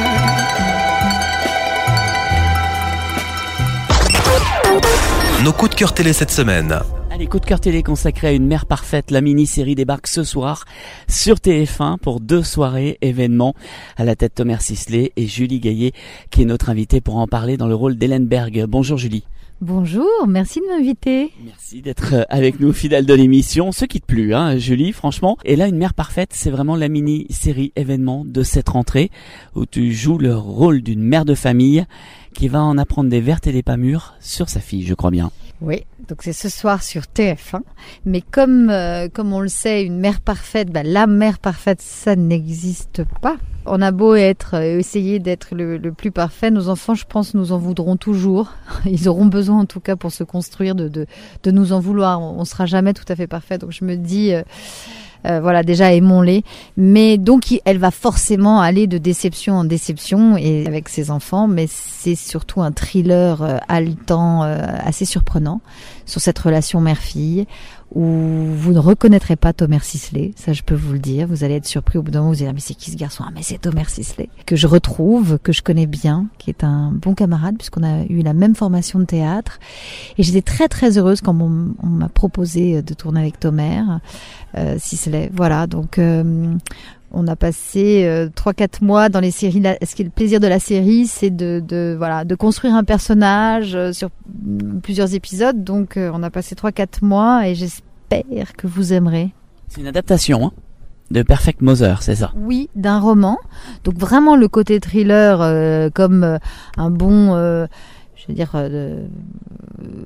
Nos coups de cœur télé cette semaine. Allez, coup de cœur télé consacré à une mère parfaite. La mini-série débarque ce soir sur T F un pour deux soirées événements. À la tête, Thomas Sisley et Julie Gaillet, qui est notre invitée pour en parler dans le rôle d'Hélène Berg. Bonjour Julie. Bonjour, merci de m'inviter. Merci d'être avec nous, fidèle de l'émission. On se quitte plus, hein, Julie, franchement. Et là, Une mère parfaite, c'est vraiment la mini-série événement de cette rentrée où tu joues le rôle d'une mère de famille qui va en apprendre des vertes et des pas mûres sur sa fille, je crois bien. Oui, donc c'est ce soir sur T F un. Mais comme euh, comme on le sait, une mère parfaite, bah, la mère parfaite, ça n'existe pas. On a beau être, euh, essayer d'être le, le plus parfait, nos enfants, je pense, nous en voudront toujours. Ils auront besoin, en tout cas, pour se construire, de de, de nous en vouloir. On, on sera jamais tout à fait parfait. Donc je me dis. Euh, Euh, voilà, déjà aimons-les, mais donc elle va forcément aller de déception en déception et avec ses enfants, mais c'est surtout un thriller euh, haletant, euh, assez surprenant sur cette relation mère-fille où vous ne reconnaîtrez pas Thomas Sisley, ça je peux vous le dire. Vous allez être surpris au bout d'un moment, vous allez dire mais c'est qui ce garçon? Ah mais c'est Thomas Sisley que je retrouve, que je connais bien, qui est un bon camarade puisqu'on a eu la même formation de théâtre et j'étais très très heureuse quand on, on m'a proposé de tourner avec Thomas euh, Sisley. Voilà, donc euh, on a passé euh, trois quatre mois dans les séries. La, ce qui est le plaisir de la série, c'est de, de voilà de construire un personnage euh, sur plusieurs épisodes. Donc euh, on a passé trois quatre mois et j'espère que vous aimerez. C'est une adaptation hein, de Perfect Mother, c'est ça? Oui, d'un roman. Donc vraiment le côté thriller euh, comme euh, un bon... Euh, je veux dire, euh,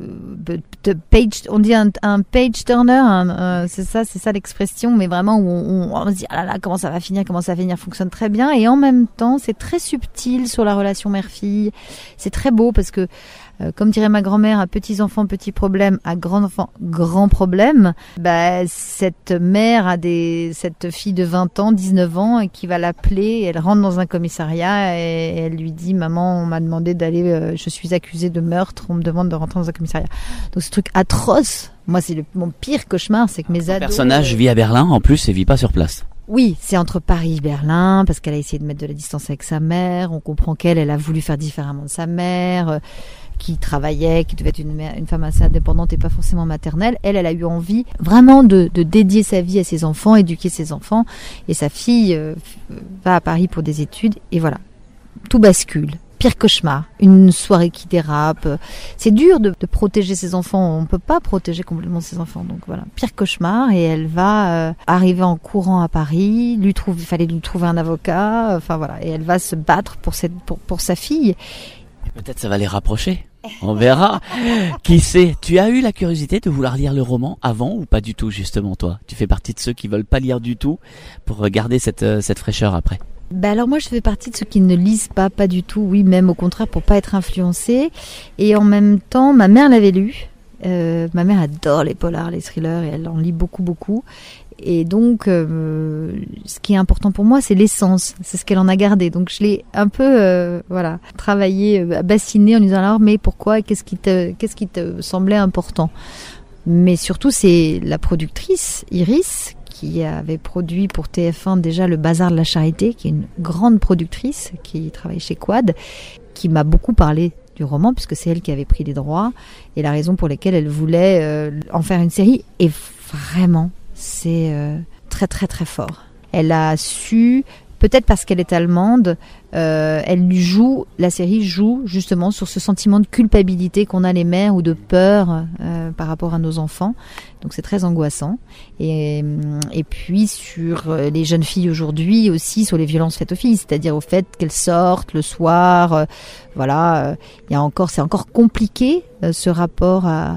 de page, on dit un, un page turner, un, un, c'est ça, c'est ça l'expression, mais vraiment où on, on, on se dit ah là là comment ça va finir, comment ça va finir, fonctionne très bien et en même temps c'est très subtil sur la relation mère-fille. C'est très beau parce que euh, comme dirait ma grand-mère, à petits enfants petits problèmes, à grands enfants grands problèmes. Bah cette mère a des cette fille de vingt ans, dix-neuf ans et qui va l'appeler, elle rentre dans un commissariat et elle lui dit maman on m'a demandé d'aller, euh, je suis accusée de meurtre, on me demande de rentrer dans un commissariat. Donc ce truc atroce, moi c'est le, mon pire cauchemar, c'est que mes ados... Le personnage vit à Berlin en plus et vit pas sur place. Oui, c'est entre Paris et Berlin, parce qu'elle a essayé de mettre de la distance avec sa mère, on comprend qu'elle, elle a voulu faire différemment de sa mère, euh, qui travaillait, qui devait être une, mère, une femme assez indépendante et pas forcément maternelle. Elle, elle a eu envie vraiment de, de dédier sa vie à ses enfants, éduquer ses enfants, et sa fille euh, va à Paris pour des études, et voilà, tout bascule. Pire cauchemar, une soirée qui dérape. C'est dur de, de protéger ses enfants. On peut pas protéger complètement ses enfants. Donc voilà, pire cauchemar. Et elle va euh, arriver en courant à Paris. Lui trouve, il fallait lui trouver un avocat. Enfin voilà, et elle va se battre pour cette, pour, pour sa fille. Peut-être ça va les rapprocher. On verra. Qui sait? Tu as eu la curiosité de vouloir lire le roman avant ou pas du tout justement toi? Tu fais partie de ceux qui veulent pas lire du tout pour garder cette cette fraîcheur après. Ben alors moi je fais partie de ceux qui ne lisent pas, pas du tout, oui même au contraire pour pas être influencée. Et en même temps ma mère l'avait lu, euh, ma mère adore les polars, les thrillers et elle en lit beaucoup beaucoup. Et donc euh, ce qui est important pour moi c'est l'essence, c'est ce qu'elle en a gardé. Donc je l'ai un peu euh, voilà travaillé, euh, bassiné en lui disant alors mais pourquoi, qu'est-ce qui te, qu'est-ce qui te semblait important. Mais surtout c'est la productrice Iris qui avait produit pour T F un déjà Le Bazar de la Charité, qui est une grande productrice qui travaille chez Quad, qui m'a beaucoup parlé du roman puisque c'est elle qui avait pris les droits et la raison pour laquelle elle voulait euh, en faire une série. Et vraiment, c'est euh, très très très fort. Elle a su, peut-être parce qu'elle est allemande, euh, elle joue, la série joue justement sur ce sentiment de culpabilité qu'on a les mères ou de peur euh, par rapport à nos enfants. Donc c'est très angoissant. Et, et puis sur les jeunes filles aujourd'hui aussi, sur les violences faites aux filles, c'est-à-dire au fait qu'elles sortent le soir. Euh, voilà, euh, il y a encore, c'est encore compliqué euh, ce rapport à,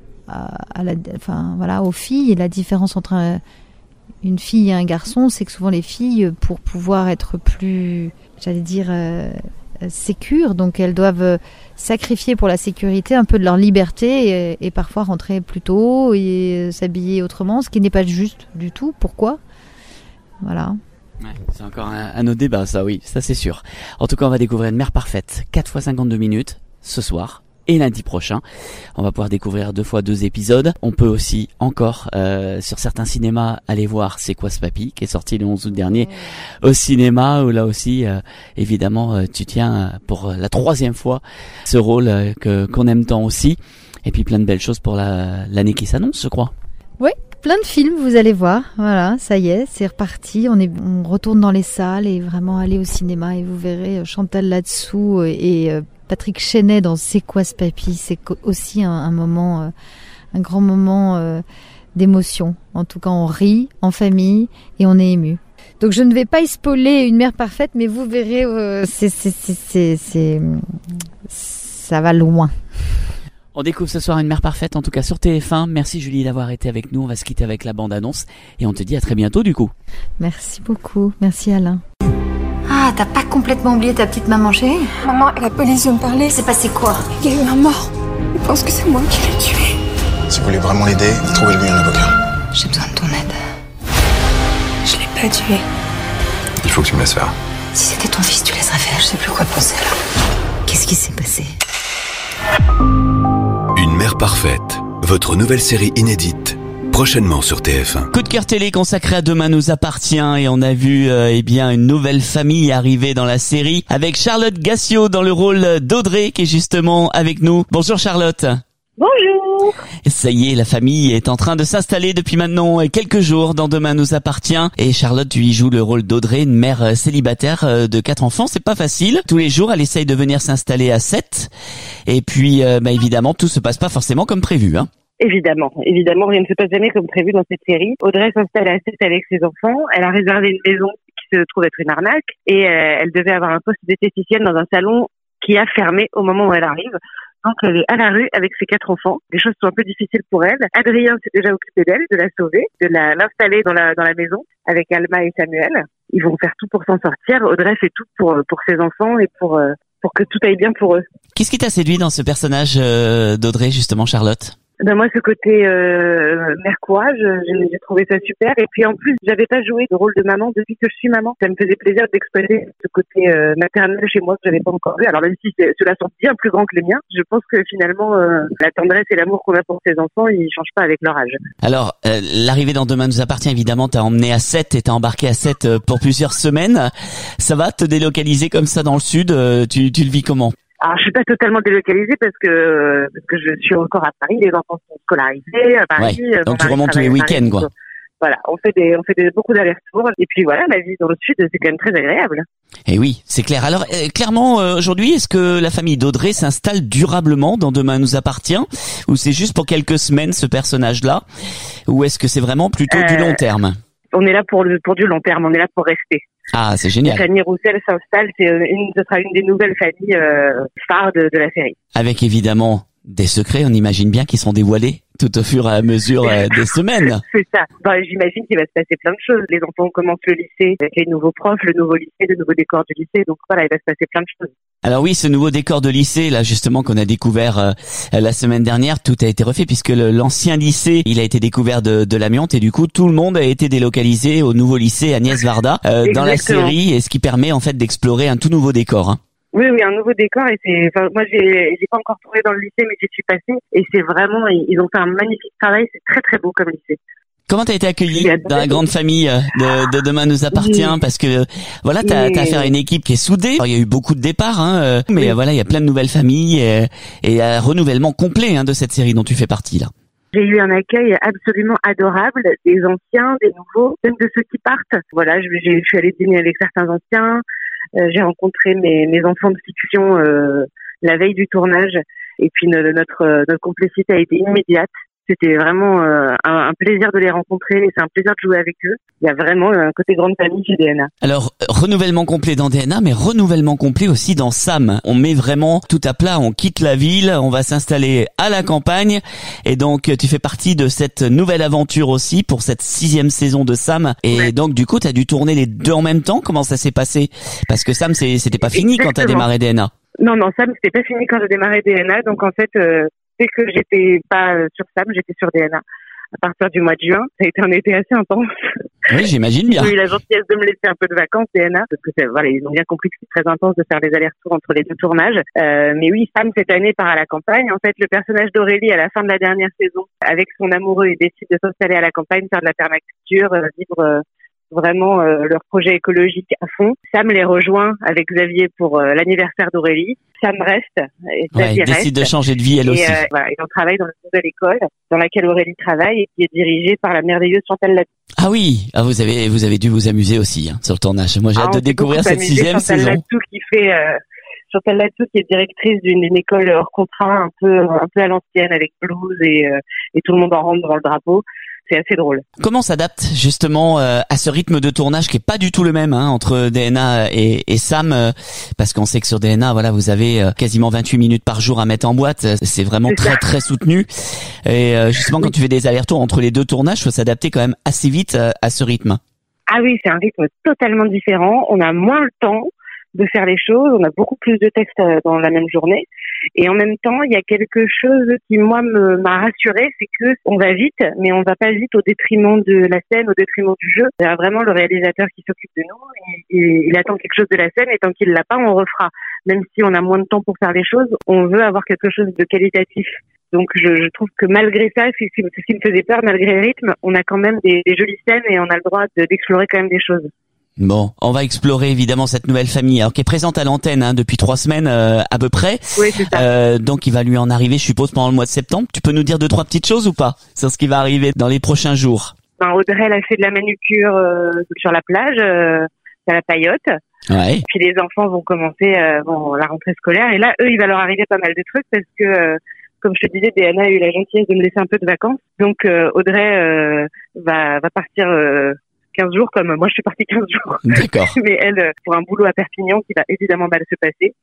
à, à la, enfin voilà, aux filles et la différence entre un, une fille et un garçon, c'est que souvent les filles, pour pouvoir être plus, j'allais dire, euh, sécures, donc elles doivent sacrifier pour la sécurité un peu de leur liberté et, et parfois rentrer plus tôt et s'habiller autrement, ce qui n'est pas juste du tout. Pourquoi ? Voilà. Ouais, c'est encore un, un autre débat, ça, oui, ça c'est sûr. En tout cas, on va découvrir Une mère parfaite, quatre fois cinquante-deux minutes, ce soir. Et lundi prochain, on va pouvoir découvrir deux fois deux épisodes. On peut aussi encore, euh, sur certains cinémas, aller voir C'est quoi ce papy, qui est sorti le onze août dernier au cinéma, où là aussi, euh, évidemment, euh, tu tiens pour la troisième fois ce rôle euh, que qu'on aime tant aussi. Et puis plein de belles choses pour la, l'année qui s'annonce, je crois. Oui, plein de films, vous allez voir. Voilà, ça y est, c'est reparti. On est, on retourne dans les salles et vraiment aller au cinéma et vous verrez Chantal là-dessous et, et euh, Patrick Chenet dans C'est quoi ce papy, c'est aussi un, un moment, euh, un grand moment euh, d'émotion. En tout cas, on rit en famille et on est ému. Donc je ne vais pas y spoiler Une mère parfaite, mais vous verrez, euh, c'est, c'est, c'est, c'est, c'est, ça va loin. On découvre ce soir Une mère parfaite, en tout cas sur T F un. Merci Julie d'avoir été avec nous. On va se quitter avec la bande-annonce et on te dit à très bientôt du coup. Merci beaucoup. Merci Alain. Ah, t'as pas complètement oublié ta petite maman chérie? Maman, la police vient me parler. C'est passé quoi? Il y a eu un mort. Ils pensent que c'est moi qui l'ai tué. Si vous voulez vraiment l'aider, trouvez-lui un avocat. J'ai besoin de ton aide. Je l'ai pas tué. Il faut que tu me laisses faire. Si c'était ton fils, tu laisserais faire. Je sais plus quoi penser là. Qu'est-ce qui s'est passé? Une mère parfaite, votre nouvelle série inédite, prochainement sur T F un. Coup de cœur télé consacré à Demain nous appartient et on a vu euh, eh bien une nouvelle famille arriver dans la série avec Charlotte Gassio dans le rôle d'Audrey qui est justement avec nous. Bonjour Charlotte. Bonjour. Ça y est, la famille est en train de s'installer depuis maintenant quelques jours dans Demain nous appartient et Charlotte lui joue le rôle d'Audrey, une mère célibataire de quatre enfants. C'est pas facile. Tous les jours, elle essaye de venir s'installer à sept et puis euh, bah, évidemment tout se passe pas forcément comme prévu, hein. Évidemment, évidemment, rien ne se passe jamais comme prévu dans cette série. Audrey s'installe à sept avec ses enfants. Elle a réservé une maison qui se trouve être une arnaque et euh, elle devait avoir un poste d'esthéticienne dans un salon qui a fermé au moment où elle arrive. Donc elle est à la rue avec ses quatre enfants. Les choses sont un peu difficiles pour elle. Adrien s'est déjà occupé d'elle, de la sauver, de la, l'installer dans la, dans la maison avec Alma et Samuel. Ils vont faire tout pour s'en sortir. Audrey fait tout pour, pour ses enfants et pour, pour que tout aille bien pour eux. Qu'est-ce qui t'a séduit dans ce personnage euh, d'Audrey, justement, Charlotte? Ben moi, ce côté euh, mère courage, j'ai, j'ai trouvé ça super. Et puis en plus, j'avais pas joué de rôle de maman depuis que je suis maman. Ça me faisait plaisir d'exploiter ce côté euh, maternel chez moi que j'avais pas encore vu. Alors même si ceux-là sont bien plus grands que les miens, je pense que finalement, euh, la tendresse et l'amour qu'on a pour ses enfants, ils changent pas avec leur âge. Alors, euh, l'arrivée dans Demain nous appartient, évidemment, t'as emmené à Sète et t'as embarqué à Sète pour plusieurs semaines. Ça va te délocaliser comme ça dans le sud? Tu, tu le vis comment? Alors, je suis pas totalement délocalisée parce que parce que je suis encore à Paris. Les enfants sont scolarisés à Paris. Ouais, donc tu remontes tous les week-ends, quoi. Voilà, on fait des on fait des, beaucoup d'allers-retours. Et puis voilà, la vie dans le sud, c'est quand même très agréable. Et oui, c'est clair. Alors euh, clairement, euh, aujourd'hui, est-ce que la famille d'Audrey s'installe durablement dans Demain nous appartient, ou c'est juste pour quelques semaines ce personnage-là, ou est-ce que c'est vraiment plutôt euh, du long terme? On est là pour le pour du long terme. On est là pour rester. Ah, c'est génial. Fanny Roussel s'installe, c'est une, ce sera une des nouvelles familles euh, phares de, de la série. Avec évidemment des secrets, on imagine bien, qui seront dévoilés tout au fur et à mesure euh, des semaines. C'est ça. Bah, j'imagine qu'il va se passer plein de choses. Les enfants commencent le lycée avec les nouveaux profs, le nouveau lycée, le nouveau décor du lycée. Donc voilà, il va se passer plein de choses. Alors oui, ce nouveau décor de lycée, là justement, qu'on a découvert euh, la semaine dernière, tout a été refait puisque le, l'ancien lycée, il a été découvert de, de l'amiante et du coup, tout le monde a été délocalisé au nouveau lycée Agnès Varda euh, dans la série, et ce qui permet en fait d'explorer un tout nouveau décor. Hein. Oui, oui, un nouveau décor, et c'est, enfin, moi, j'ai, j'ai pas encore tourné dans le lycée, mais j'y suis passée, et c'est vraiment, ils ont fait un magnifique travail, c'est très très beau comme lycée. Comment t'as été accueillie dans la grande famille de, de Demain nous appartient? Parce que voilà, t'as, t'as affaire à une équipe qui est soudée. Alors, il y a eu beaucoup de départs, hein, mais oui. Voilà, il y a plein de nouvelles familles et, et un renouvellement complet hein, de cette série dont tu fais partie là. J'ai eu un accueil absolument adorable, des anciens, des nouveaux, même de ceux qui partent. Voilà, je, je suis allée dîner avec certains anciens. Euh, j'ai rencontré mes, mes enfants de fiction euh, la veille du tournage, et puis no, notre notre complicité a été immédiate. C'était vraiment euh, un, un plaisir de les rencontrer, et c'est un plaisir de jouer avec eux. Il y a vraiment un côté grande famille chez D N A. Alors, renouvellement complet dans D N A, mais renouvellement complet aussi dans Sam. On met vraiment tout à plat, on quitte la ville, on va s'installer à la campagne, et donc tu fais partie de cette nouvelle aventure aussi pour cette sixième saison de Sam. Et ouais. Donc du coup, tu as dû tourner les deux en même temps. Comment ça s'est passé? Parce que Sam, c'est, c'était pas fini Exactement. Quand tu as démarré D N A. Non, non, Sam, c'était pas fini quand j'ai démarré D N A. Donc en fait... Euh... C'est que j'étais pas sur Sam, j'étais sur D N A. À partir du mois de juin, ça a été un été assez intense. Oui, j'imagine bien. J'ai eu la gentillesse de me laisser un peu de vacances D N A, parce que c'est, voilà, ils ont bien compris que c'est très intense de faire les allers-retours entre les deux tournages. Euh, mais oui, Sam cette année part à la campagne. En fait, le personnage d'Aurélie à la fin de la dernière saison, avec son amoureux, il décide de s'installer à la campagne, faire de la permaculture, euh, vivre euh, vraiment euh, leur projet écologique à fond. Sam les rejoint avec Xavier pour euh, l'anniversaire d'Aurélie. Sam reste. Et ouais, décide reste. De changer de vie elle et, aussi. Euh, voilà, et on travaille dans une nouvelle école dans laquelle Aurélie travaille et qui est dirigée par la merveilleuse Chantal Latsou. Ah oui, ah, vous avez vous avez dû vous amuser aussi hein, sur le tournage. Moi j'ai ah, hâte de découvrir cette amusé, sixième Chantal saison. Latsou qui fait euh, Chantal Latsou qui est directrice d'une, d'une école hors contrat un peu un peu à l'ancienne avec blues et euh, et tout le monde en rentre devant le drapeau. C'est assez drôle. Comment s'adapte justement euh, à ce rythme de tournage qui est pas du tout le même hein, entre D N A et, et Sam euh, parce qu'on sait que sur D N A voilà vous avez euh, quasiment vingt-huit minutes par jour à mettre en boîte, c'est vraiment c'est très ça. Très soutenu et euh, justement quand tu fais des allers-retours entre les deux tournages, faut s'adapter quand même assez vite euh, à ce rythme. Ah oui, c'est un rythme totalement différent, on a moins le temps de faire les choses, on a beaucoup plus de textes dans la même journée. Et en même temps, il y a quelque chose qui, moi, me, m'a rassurée, c'est que on va vite, mais on va pas vite au détriment de la scène, au détriment du jeu. Il y a vraiment le réalisateur qui s'occupe de nous, et, et il attend quelque chose de la scène, et tant qu'il l'a pas, on refera. Même si on a moins de temps pour faire les choses, on veut avoir quelque chose de qualitatif. Donc je, je trouve que malgré ça, c'est ce qui me faisait peur, malgré le rythme, on a quand même des, des jolies scènes et on a le droit de, d'explorer quand même des choses. Bon, on va explorer évidemment cette nouvelle famille, alors qui est présente à l'antenne hein, depuis trois semaines euh, à peu près. Oui, c'est ça. Euh, donc il va lui en arriver, je suppose, pendant le mois de septembre. Tu peux nous dire deux trois petites choses ou pas sur ce qui va arriver dans les prochains jours? Ben, Audrey, elle a fait de la manucure euh, sur la plage, euh, à la Paillote. Ouais. Puis les enfants vont commencer euh, bon, la rentrée scolaire, et là, eux, il va leur arriver pas mal de trucs parce que, euh, comme je te disais, D N A a eu la gentillesse de me laisser un peu de vacances. Donc euh, Audrey euh, va, va partir. Euh, quinze jours comme moi je suis partie quinze jours. D'accord. Mais elle pour un boulot à Perpignan qui va évidemment mal se passer.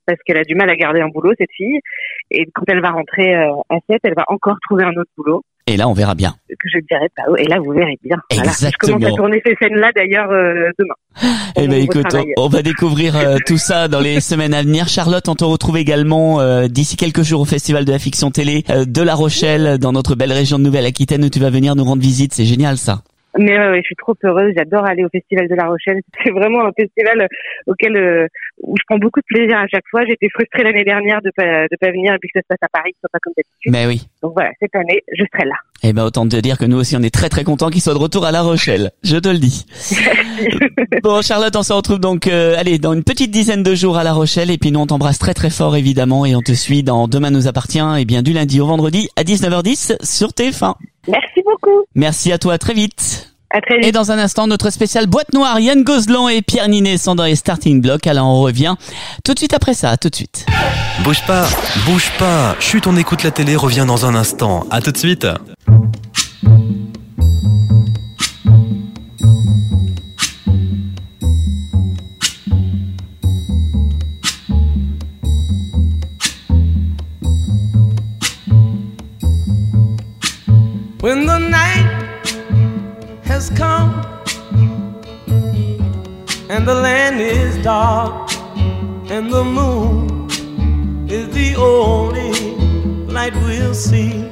parce qu'elle a du mal à garder un boulot, cette fille. Et quand elle va rentrer euh, à sept, elle va encore trouver un autre boulot. Et là, on verra bien. Que je dirais pas. Et là, vous verrez bien. Exactement. Voilà. Je commence à tourner ces scènes-là, d'ailleurs, euh, demain. Eh ben, écoute, on, on va découvrir euh, tout ça dans les semaines à venir. Charlotte, on te retrouve également euh, d'ici quelques jours au Festival de la Fiction Télé euh, de La Rochelle, dans notre belle région de Nouvelle-Aquitaine, où tu vas venir nous rendre visite. C'est génial, ça. Mais euh, je suis trop heureuse, j'adore aller au Festival de La Rochelle. C'est vraiment un festival auquel euh, où je prends beaucoup de plaisir à chaque fois. J'étais frustrée l'année dernière de pas de pas venir et puis que ça se passe à Paris, que ce soit pas comme d'habitude. Mais oui. Donc voilà, cette année, je serai là. Eh ben autant te dire que nous aussi on est très très contents qu'il soit de retour à La Rochelle. Je te le dis. Bon Charlotte, on se retrouve donc euh, allez dans une petite dizaine de jours à La Rochelle et puis nous on t'embrasse très très fort évidemment et on te suit dans Demain nous appartient et bien du lundi au vendredi à dix-neuf heures dix sur T F un. Merci beaucoup. Merci à toi, à très vite. À très vite. Et dans un instant, notre spécial boîte noire, Yann Gozlan et Pierre Ninet sont dans les starting blocks. Alors on revient tout de suite après ça, tout de suite. Bouge pas, bouge pas. Chut, on écoute la télé, revient dans un instant. À tout de suite. When the night has come and the land is dark and the moon is the only light we'll see.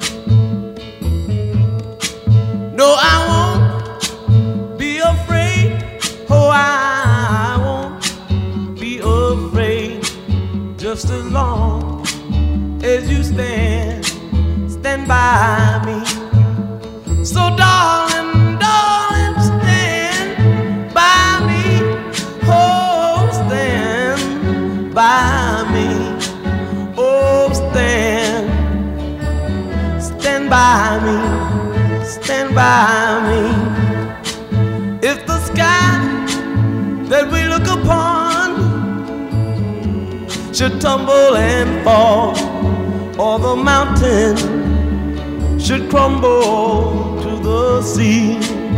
No, I won't be afraid. Oh, I won't be afraid. Just as long as you stand, stand by me. So darling, darling, stand by me. Oh, stand by me. Oh, stand, stand by me. Stand by me. If the sky that we look upon should tumble and fall, or the mountain should crumble to the sea,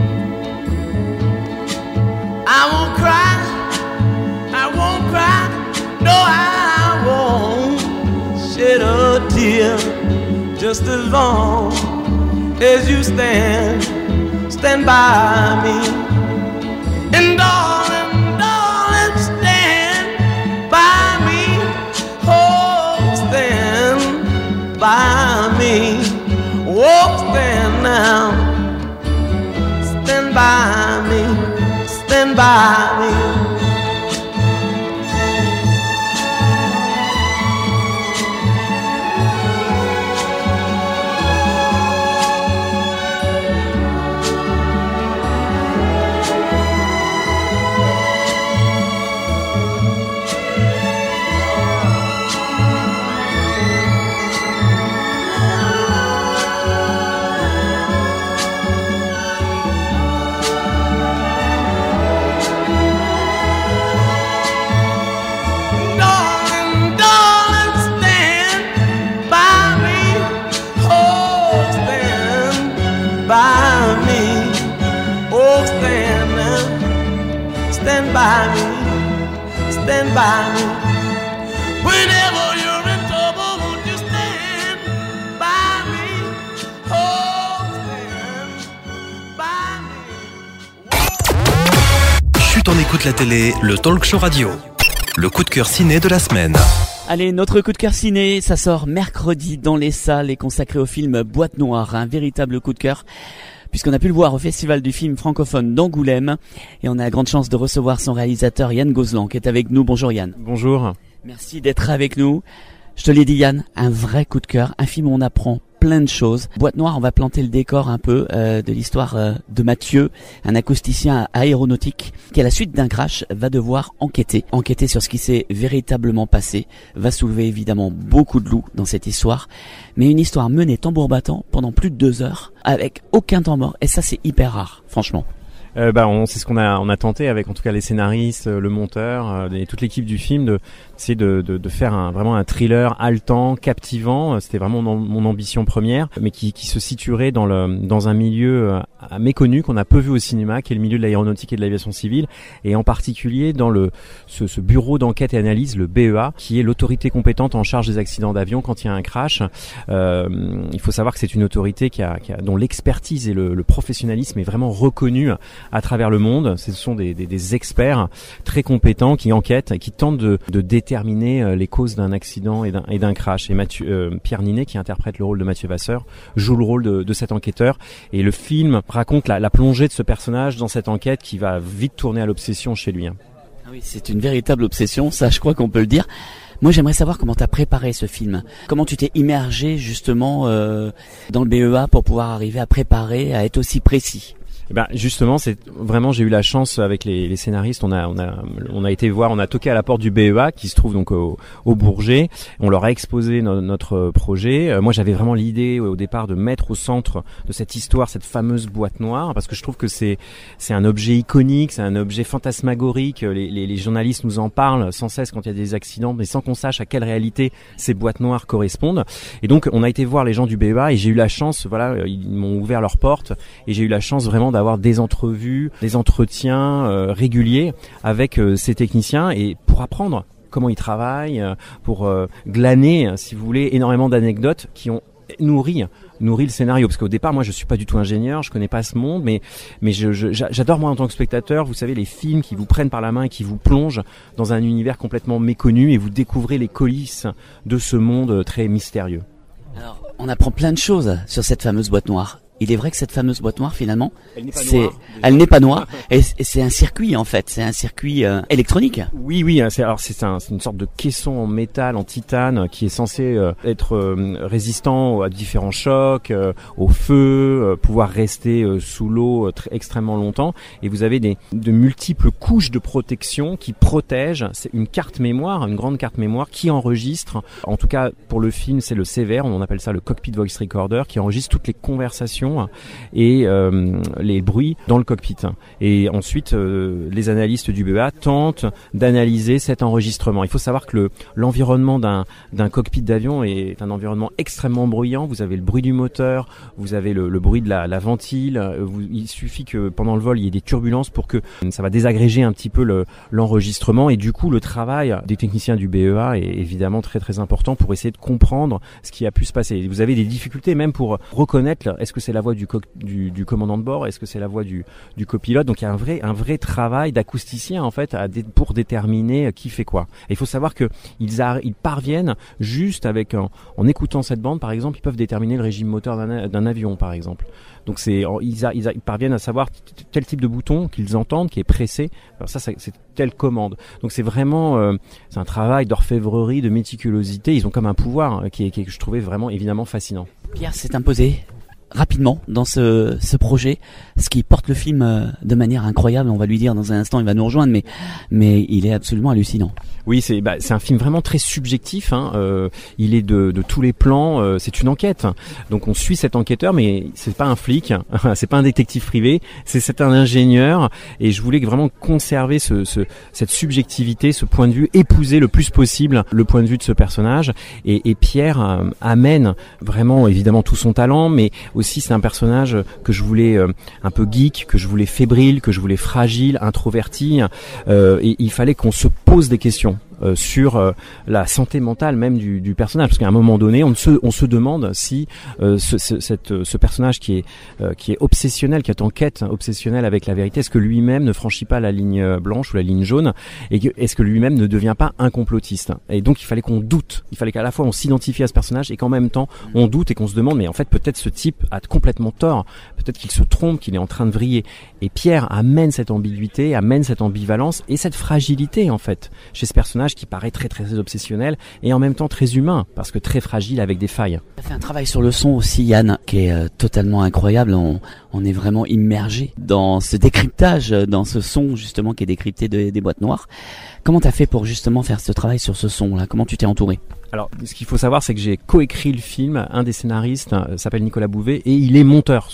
I won't cry, I won't cry, no, I won't shed a tear. Just as long as you stand, stand by me. And darling, darling, stand by me. Oh, stand by me. Oh, stand now, stand by me, stand by me. Stand by me, stand by me. Whenever you're in trouble, won't you stand by me? Oh, stand by me. Chut, on écoute la télé, le talk show radio. Le coup de cœur ciné de la semaine. Allez, notre coup de cœur ciné, ça sort mercredi dans les salles et consacré au film Boîte Noire, un véritable coup de cœur. Puisqu'on a pu le voir au Festival du film francophone d'Angoulême. Et on a la grande chance de recevoir son réalisateur Yann Gozlan qui est avec nous. Bonjour Yann. Bonjour. Merci d'être avec nous. Je te l'ai dit Yann, un vrai coup de cœur, un film où on apprend plein de choses. Boîte Noire, on va planter le décor un peu euh, de l'histoire euh, de Mathieu, un acousticien aéronautique qui à la suite d'un crash va devoir enquêter. Enquêter sur ce qui s'est véritablement passé, va soulever évidemment beaucoup de loups dans cette histoire, mais une histoire menée tambour battant pendant plus de deux heures avec aucun temps mort et ça c'est hyper rare, franchement. Euh, bah, on, c'est ce qu'on a, on a tenté avec en tout cas les scénaristes, le monteur euh, et toute l'équipe du film de, c'est de, de, de faire un, vraiment un thriller haletant, captivant. C'était vraiment mon, mon ambition première, mais qui, qui se situerait dans le, dans un milieu euh, méconnu qu'on a peu vu au cinéma, qui est le milieu de l'aéronautique et de l'aviation civile, et en particulier dans le, ce, ce bureau d'enquête et analyse, le B E A, qui est l'autorité compétente en charge des accidents d'avion quand il y a un crash. Euh, il faut savoir que c'est une autorité qui a, qui a, dont l'expertise et le, le professionnalisme est vraiment reconnu à travers le monde. Ce sont des, des, des experts très compétents qui enquêtent et qui tentent de, de déterminer les causes d'un accident et d'un, et d'un crash. Et Mathieu, euh, Pierre Ninet, qui interprète le rôle de Mathieu Vasseur, joue le rôle de, de cet enquêteur. Et le film raconte la, la plongée de ce personnage dans cette enquête qui va vite tourner à l'obsession chez lui. Ah oui, c'est une véritable obsession, ça je crois qu'on peut le dire. Moi j'aimerais savoir comment tu as préparé ce film. Comment tu t'es immergé justement euh, dans le B E A pour pouvoir arriver à préparer, à être aussi précis. Eh ben justement, c'est vraiment j'ai eu la chance avec les, les scénaristes. On a on a on a été voir, on a toqué à la porte du B E A qui se trouve donc au, au Bourget. On leur a exposé no, notre projet. Euh, moi, j'avais vraiment l'idée au départ de mettre au centre de cette histoire cette fameuse boîte noire parce que je trouve que c'est c'est un objet iconique, c'est un objet fantasmagorique. Les, les, les journalistes nous en parlent sans cesse quand il y a des accidents, mais sans qu'on sache à quelle réalité ces boîtes noires correspondent. Et donc, on a été voir les gens du B E A et j'ai eu la chance, voilà, ils m'ont ouvert leurs portes et j'ai eu la chance vraiment d'avoir avoir des entrevues, des entretiens euh, réguliers avec euh, ces techniciens et pour apprendre comment ils travaillent, euh, pour euh, glaner, si vous voulez, énormément d'anecdotes qui ont nourri nourri le scénario parce qu'au départ moi je suis pas du tout ingénieur, je connais pas ce monde mais mais je, je j'adore moi en tant que spectateur, vous savez les films qui vous prennent par la main et qui vous plongent dans un univers complètement méconnu et vous découvrez les coulisses de ce monde très mystérieux. Alors, on apprend plein de choses sur cette fameuse boîte noire. Il est vrai que cette fameuse boîte noire, finalement, elle n'est pas c'est, noire, elle n'est pas noire, et c'est un circuit en fait, c'est un circuit euh, électronique. Oui, oui. C'est, alors c'est, un, c'est une sorte de caisson en métal, en titane, qui est censé euh, être euh, résistant à différents chocs, euh, au feu, euh, pouvoir rester euh, sous l'eau euh, très, extrêmement longtemps. Et vous avez des de multiples couches de protection qui protègent. C'est une carte mémoire, une grande carte mémoire qui enregistre. En tout cas, pour le film, c'est le C V R, on appelle ça le Cockpit Voice Recorder, qui enregistre toutes les conversations et euh, les bruits dans le cockpit. Et ensuite, euh, les analystes du B E A tentent d'analyser cet enregistrement. Il faut savoir que le, l'environnement d'un, d'un cockpit d'avion est un environnement extrêmement bruyant. Vous avez le bruit du moteur, vous avez le, le bruit de la, la ventile. Vous, il suffit que pendant le vol, il y ait des turbulences pour que ça va désagréger un petit peu le, l'enregistrement. Et du coup, le travail des techniciens du B E A est évidemment très très important pour essayer de comprendre ce qui a pu se passer. Vous avez des difficultés même pour reconnaître est-ce que c'est la voix du, co- du, du commandant de bord, est-ce que c'est la voix du, du copilote. Donc il y a un vrai, un vrai travail d'acousticien en fait à dé- pour déterminer qui fait quoi. Et il faut savoir que ils, a- ils parviennent juste avec en, en écoutant cette bande par exemple, ils peuvent déterminer le régime moteur d'un, d'un avion par exemple. Donc c'est ils, a, ils, a, ils parviennent à savoir t- tel type de bouton qu'ils entendent qui est pressé. Alors ça, ça c'est telle commande. Donc c'est vraiment euh, c'est un travail d'orfèvrerie, de méticulosité. Ils ont comme un pouvoir hein, qui est qui est, que je trouvais vraiment évidemment fascinant. Pierre s'est imposé rapidement dans ce, ce projet, ce qui porte le film euh, de manière incroyable. On va lui dire dans un instant, il va nous rejoindre, mais mais il est absolument hallucinant. Oui, c'est bah, c'est un film vraiment très subjectif. Hein. Euh, il est de, de tous les plans. Euh, c'est une enquête. Donc on suit cet enquêteur, mais c'est pas un flic, c'est pas un détective privé. C'est c'est un ingénieur. Et je voulais vraiment conserver ce, ce cette subjectivité, ce point de vue, épouser le plus possible le point de vue de ce personnage. Et, et Pierre euh, amène vraiment évidemment tout son talent, mais aussi c'est un personnage que je voulais euh, un peu geek, que je voulais fébrile, que je voulais fragile, introverti. Euh, et il fallait qu'on se pose des questions. Euh, sur euh, la santé mentale même du, du personnage, parce qu'à un moment donné, on se, on se demande si euh, ce, ce, cette, ce personnage qui est, euh, qui est obsessionnel, qui est en quête obsessionnelle avec la vérité, est-ce que lui-même ne franchit pas la ligne blanche ou la ligne jaune, et que, est-ce que lui-même ne devient pas un complotiste. Et donc il fallait qu'on doute, il fallait qu'à la fois on s'identifie à ce personnage et qu'en même temps on doute et qu'on se demande, mais en fait peut-être ce type a complètement tort, peut-être qu'il se trompe, qu'il est en train de vriller. Et Pierre amène cette ambiguïté, amène cette ambivalence et cette fragilité en fait chez ce personnage qui paraît très très obsessionnel et en même temps très humain parce que très fragile avec des failles. Tu as fait un travail sur le son aussi, Yann, qui est euh, totalement incroyable. On, on est vraiment immergé dans ce décryptage, dans ce son justement qui est décrypté de, des boîtes noires. Comment tu as fait pour justement faire ce travail sur ce son-là? Comment tu t'es entouré? Alors, ce qu'il faut savoir, c'est que j'ai coécrit le film. Un des scénaristes euh, s'appelle Nicolas Bouvet et il est monteur son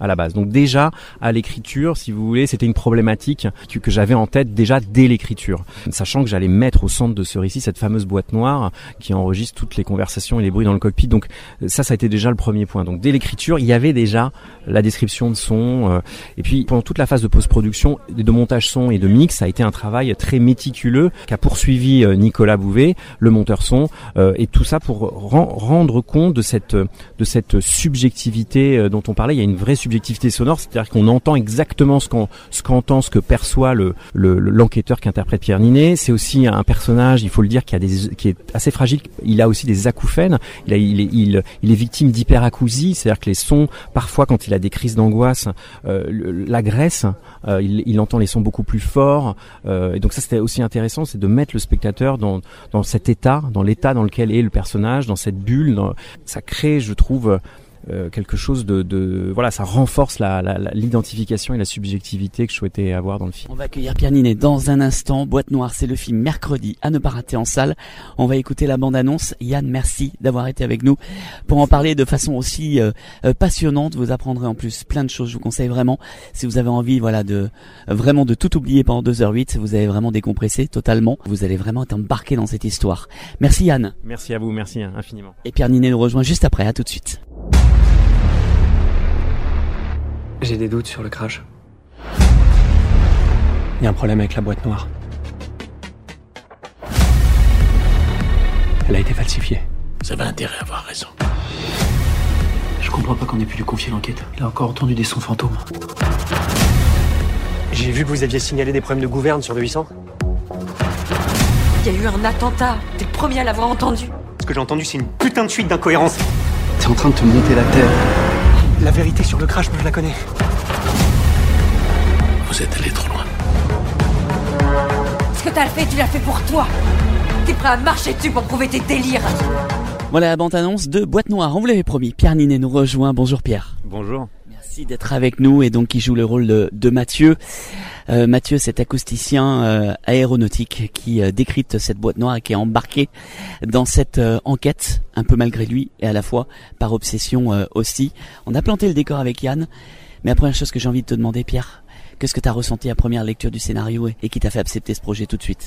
à la base. Donc déjà à l'écriture, si vous voulez, c'était une problématique que, que j'avais en tête déjà dès l'écriture, sachant que j'allais mettre au centre de ce récit cette fameuse boîte noire qui enregistre toutes les conversations et les bruits dans le cockpit. Donc ça, ça a été déjà le premier point. Donc dès l'écriture, il y avait déjà la description de son. Euh, et puis pendant toute la phase de post-production, de montage son et de mix, ça a été un travail très méticuleux qu'a poursuivi euh, Nicolas Bouvet, le monteur son, euh, et tout ça pour ren- rendre compte de cette de cette subjectivité euh, dont on parlait. Il y a une vraie subjectivité sonore, c'est-à-dire qu'on entend exactement ce qu'on ce qu'entend, ce que perçoit le, le l'enquêteur qu'interprète Pierre Ninet. C'est aussi un personnage, il faut le dire, qui a des qui est assez fragile. Il a aussi des acouphènes. Il a, il est il il est victime d'hyperacousie, c'est-à-dire que les sons, parfois quand il a des crises d'angoisse, euh, l'agressent. Euh, il, il entend les sons beaucoup plus forts. Euh, et donc ça, c'était aussi intéressant, c'est de mettre le spectateur dans dans cet état, dans l'état dans lequel est le personnage, dans cette bulle. Dans, ça crée, je trouve, euh, quelque chose de, de voilà, ça renforce la, la, la, l'identification et la subjectivité que je souhaitais avoir dans le film. On va accueillir Pierre Ninet dans un instant. Boîte Noire, c'est le film mercredi à ne pas rater en salle. On va écouter la bande-annonce. Yann, merci d'avoir été avec nous pour en parler de façon aussi euh, euh, passionnante. Vous apprendrez en plus plein de choses. Je vous conseille vraiment, si vous avez envie, voilà, de euh, vraiment de tout oublier pendant deux heures huit, vous avez vraiment décompressé totalement. Vous allez vraiment être embarqué dans cette histoire. Merci Yann. Merci à vous, merci infiniment. Et Pierre Ninet nous rejoint juste après. À tout de suite. J'ai des doutes sur le crash. Il y a un problème avec la boîte noire. Elle a été falsifiée. Vous avez intérêt à avoir raison. Je comprends pas qu'on ait pu lui confier l'enquête. Il a encore entendu des sons fantômes. J'ai vu que vous aviez signalé des problèmes de gouverne sur le huit cents. Il y a eu un attentat. T'es le premier à l'avoir entendu. Ce que j'ai entendu, c'est une putain de suite d'incohérences. T'es en train de te monter la tête. La vérité sur le crash, moi je la connais. Vous êtes allé trop loin. Ce que t'as fait, tu l'as fait pour toi. T'es prêt à marcher dessus pour prouver tes délires. Voilà la bande-annonce de Boîte Noire. On vous l'avait promis. Pierre Ninet nous rejoint. Bonjour Pierre. Bonjour. Merci d'être avec nous et donc qui joue le rôle de, de Mathieu. Euh, Mathieu, cet acousticien euh, aéronautique qui euh, décrypte cette boîte noire et qui est embarqué dans cette euh, enquête, un peu malgré lui et à la fois par obsession euh, aussi. On a planté le décor avec Yann, mais la première chose que j'ai envie de te demander, Pierre, qu'est-ce que tu as ressenti à première lecture du scénario et, et qui t'a fait accepter ce projet tout de suite ?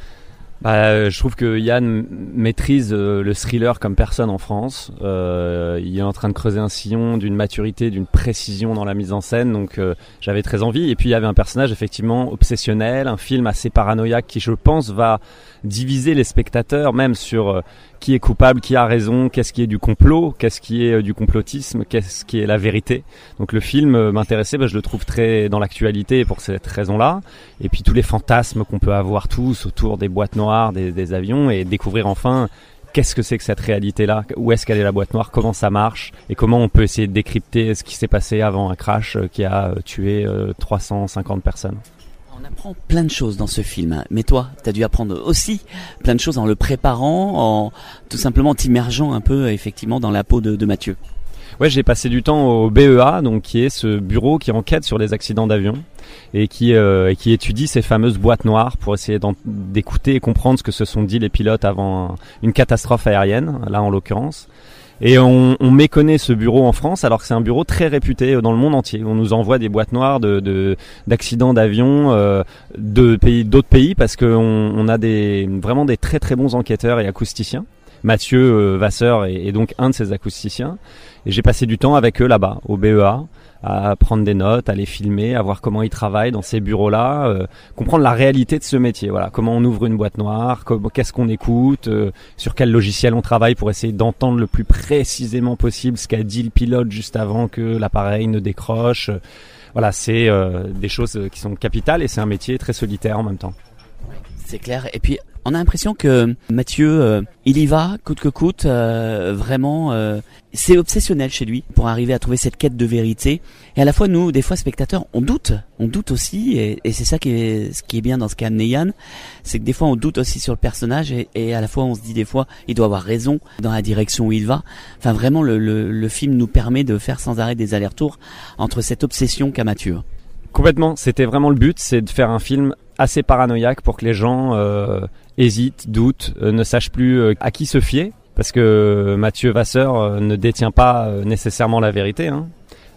Bah, je trouve que Yann maîtrise euh, le thriller comme personne en France. Euh, il est en train de creuser un sillon d'une maturité, d'une précision dans la mise en scène, donc euh, j'avais très envie. Et puis il y avait un personnage effectivement obsessionnel, un film assez paranoïaque qui, je pense, va diviser les spectateurs même sur euh, qui est coupable, qui a raison, qu'est-ce qui est du complot, qu'est-ce qui est euh, du complotisme, qu'est-ce qui est la vérité. Donc le film euh, m'intéressait, bah, je le trouve très dans l'actualité pour cette raison-là. Et puis tous les fantasmes qu'on peut avoir tous autour des boîtes noires, des, des avions, et découvrir enfin qu'est-ce que c'est que cette réalité-là, où est-ce qu'elle est la boîte noire, comment ça marche, et comment on peut essayer de décrypter ce qui s'est passé avant un crash qui a tué euh, trois cent cinquante personnes. On apprend plein de choses dans ce film, mais toi, tu as dû apprendre aussi plein de choses en le préparant, en tout simplement t'immergeant un peu effectivement dans la peau de, de Mathieu. Ouais, j'ai passé du temps au B E A, donc qui est ce bureau qui enquête sur les accidents d'avion et qui euh, et qui étudie ces fameuses boîtes noires pour essayer d'écouter et comprendre ce que se sont dit les pilotes avant une catastrophe aérienne, là en l'occurrence. Et on, on méconnaît ce bureau en France alors que c'est un bureau très réputé dans le monde entier. On nous envoie des boîtes noires de, de d'accidents d'avion euh, de pays, d'autres pays parce qu'on on a des vraiment des très très bons enquêteurs et acousticiens. Mathieu euh, Vasseur est, est donc un de ces acousticiens. Et j'ai passé du temps avec eux là-bas, au B E A, à prendre des notes, à les filmer, à voir comment ils travaillent dans ces bureaux-là, euh, comprendre la réalité de ce métier. Voilà, comment on ouvre une boîte noire, comment, qu'est-ce qu'on écoute, euh, sur quel logiciel on travaille pour essayer d'entendre le plus précisément possible ce qu'a dit le pilote juste avant que l'appareil ne décroche. Voilà, c'est euh, des choses qui sont capitales et c'est un métier très solitaire en même temps. C'est clair. Et puis, on a l'impression que Mathieu, euh, il y va coûte que coûte, euh, vraiment, euh, c'est obsessionnel chez lui pour arriver à trouver cette quête de vérité. Et à la fois, nous, des fois, spectateurs, on doute, on doute aussi, et, et c'est ça qui est, ce qui est bien dans ce qu'a amené Yann, c'est que des fois, on doute aussi sur le personnage, et, et à la fois, on se dit des fois, il doit avoir raison dans la direction où il va. Enfin, vraiment, le, le, le film nous permet de faire sans arrêt des allers-retours entre cette obsession qu'a Mathieu. Complètement, c'était vraiment le but, c'est de faire un film assez paranoïaque pour que les gens euh, hésitent, doutent, euh, ne sachent plus euh, à qui se fier, parce que Mathieu Vasseur euh, ne détient pas euh, nécessairement la vérité, hein.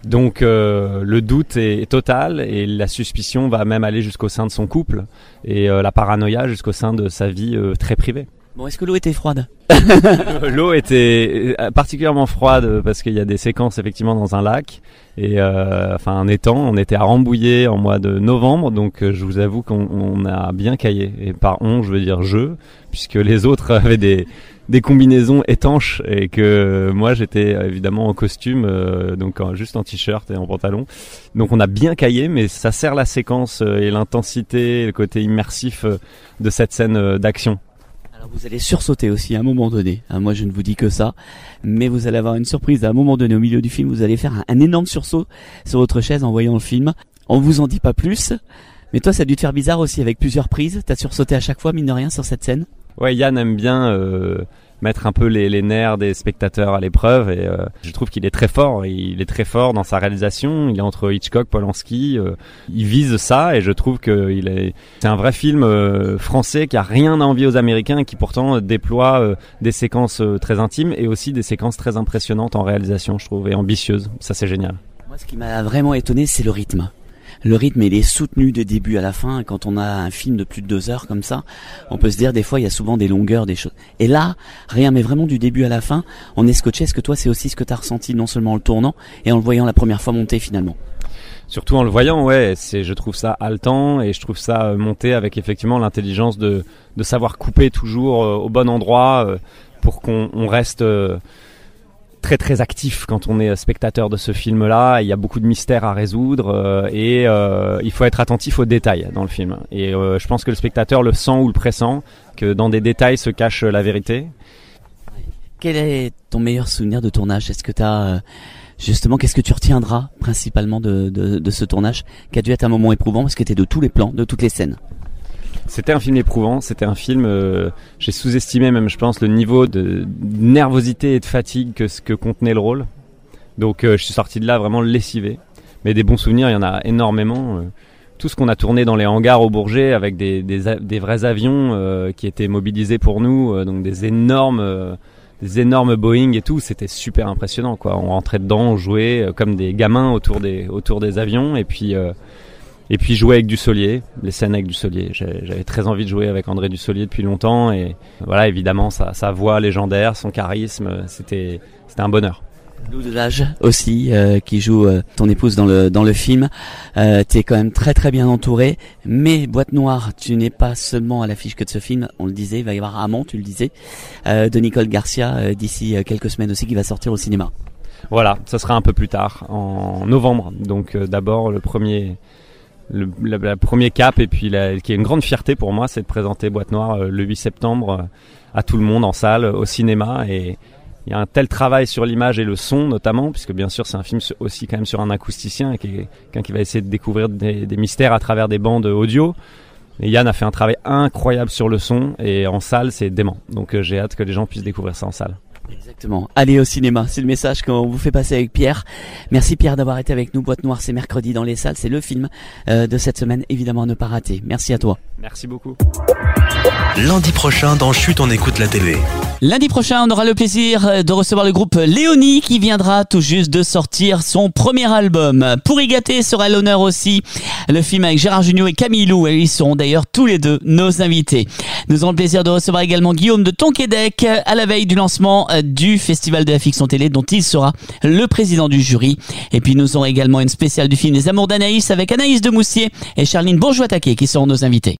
Donc euh, le doute est, est total et la suspicion va même aller jusqu'au sein de son couple et euh, la paranoïa jusqu'au sein de sa vie euh, très privée. Bon, est-ce que l'eau était froide? L'eau était particulièrement froide parce qu'il y a des séquences effectivement dans un lac et euh, enfin un étang. On était à Rambouillet en mois de novembre, donc euh, je vous avoue qu'on on a bien caillé. Et par on, je veux dire je, puisque les autres avaient des des combinaisons étanches et que moi j'étais évidemment en costume, euh, donc en, juste en t-shirt et en pantalon. Donc on a bien caillé, mais ça sert la séquence euh, et l'intensité, le côté immersif euh, de cette scène euh, d'action. Alors vous allez sursauter aussi à un moment donné. Hein, moi je ne vous dis que ça, mais vous allez avoir une surprise à un moment donné au milieu du film. Vous allez faire un, un énorme sursaut sur votre chaise en voyant le film. On vous en dit pas plus, mais toi ça a dû te faire bizarre aussi avec plusieurs prises. T'as sursauté à chaque fois mine de rien sur cette scène. Ouais, Yann aime bien euh, mettre un peu les, les nerfs des spectateurs à l'épreuve et euh, je trouve qu'il est très fort. Il est très fort dans sa réalisation. Il est entre Hitchcock, Polanski. Euh, il vise ça et je trouve que il est. C'est un vrai film euh, français qui a rien à envier aux Américains et qui pourtant euh, déploie euh, des séquences euh, très intimes et aussi des séquences très impressionnantes en réalisation, je trouve, et ambitieuses. Ça, c'est génial. Moi, ce qui m'a vraiment étonné, c'est le rythme. Le rythme, il est soutenu de début à la fin. Quand on a un film de plus de deux heures comme ça, on peut se dire des fois il y a souvent des longueurs, des choses. Et là, rien, mais vraiment du début à la fin, on est scotché. Est-ce que toi, c'est aussi ce que tu as ressenti, non seulement en le tournant et en le voyant la première fois monter finalement? Surtout en le voyant, ouais, c'est, je trouve ça haletant et je trouve ça monter avec effectivement l'intelligence de, de savoir couper toujours euh, au bon endroit euh, pour qu'on on reste euh, très très actif quand on est spectateur de ce film-là. Il y a beaucoup de mystères à résoudre euh, et euh, il faut être attentif aux détails dans le film. Et euh, je pense que le spectateur le sent ou le pressent, que dans des détails se cache la vérité. Quel est ton meilleur souvenir de tournage? Est-ce que tu as euh, justement, qu'est-ce que tu retiendras principalement de, de, de ce tournage qui a dû être un moment éprouvant parce que tu es de tous les plans, de toutes les scènes? C'était un film éprouvant, c'était un film, euh, j'ai sous-estimé même je pense le niveau de nervosité et de fatigue que, que contenait le rôle. Donc euh, je suis sorti de là vraiment lessivé. Mais des bons souvenirs, il y en a énormément. Euh, tout ce qu'on a tourné dans les hangars au Bourget avec des, des, des vrais avions euh, qui étaient mobilisés pour nous, euh, donc des énormes, euh, des énormes Boeing et tout, c'était super impressionnant quoi. On rentrait dedans, on jouait euh, comme des gamins autour des, autour des avions et puis... Euh, Et puis jouer avec Dussolier, les scènes avec Dussolier. J'avais très envie de jouer avec André Dussolier depuis longtemps et voilà, évidemment sa, sa voix légendaire, son charisme, c'était c'était un bonheur. Lou Delage aussi euh, qui joue euh, ton épouse dans le dans le film. Euh, tu es quand même très très bien entouré, mais Boîte Noire, tu n'es pas seulement à l'affiche que de ce film. On le disait, il va y avoir Amant, tu le disais, euh, de Nicole Garcia euh, d'ici euh, quelques semaines aussi qui va sortir au cinéma. Voilà, ça sera un peu plus tard, en novembre. Donc euh, d'abord le premier. Le la, la premier cap et puis la, qui est une grande fierté pour moi, c'est de présenter Boîte Noire euh, le huit septembre euh, à tout le monde en salle, au cinéma et il y a un tel travail sur l'image et le son notamment, puisque bien sûr c'est un film aussi quand même sur un acousticien qui est quelqu'un qui va essayer de découvrir des, des mystères à travers des bandes audio. Et Yann a fait un travail incroyable sur le son et en salle c'est dément. Donc euh, j'ai hâte que les gens puissent découvrir ça en salle. Exactement. Allez au cinéma, c'est le message qu'on vous fait passer avec Pierre. Merci Pierre d'avoir été avec nous. Boîte Noire, c'est mercredi dans les salles, c'est le film euh, de cette semaine, évidemment à ne pas rater. Merci à toi. Merci beaucoup. Lundi prochain dans Chut, on écoute la télé. Lundi prochain, on aura le plaisir de recevoir le groupe Léonie qui viendra tout juste de sortir son premier album. Pour y gâter sera à l'honneur aussi le film avec Gérard Jugnot et Camille Lou. Et ils seront d'ailleurs tous les deux nos invités. Nous aurons le plaisir de recevoir également Guillaume de Tonquédec à la veille du lancement du Festival de la Fiction Télé dont il sera le président du jury. Et puis nous aurons également une spéciale du film Les Amours d'Anaïs avec Anaïs de Moussier et Charline Bourgeois-Taquet qui seront nos invités.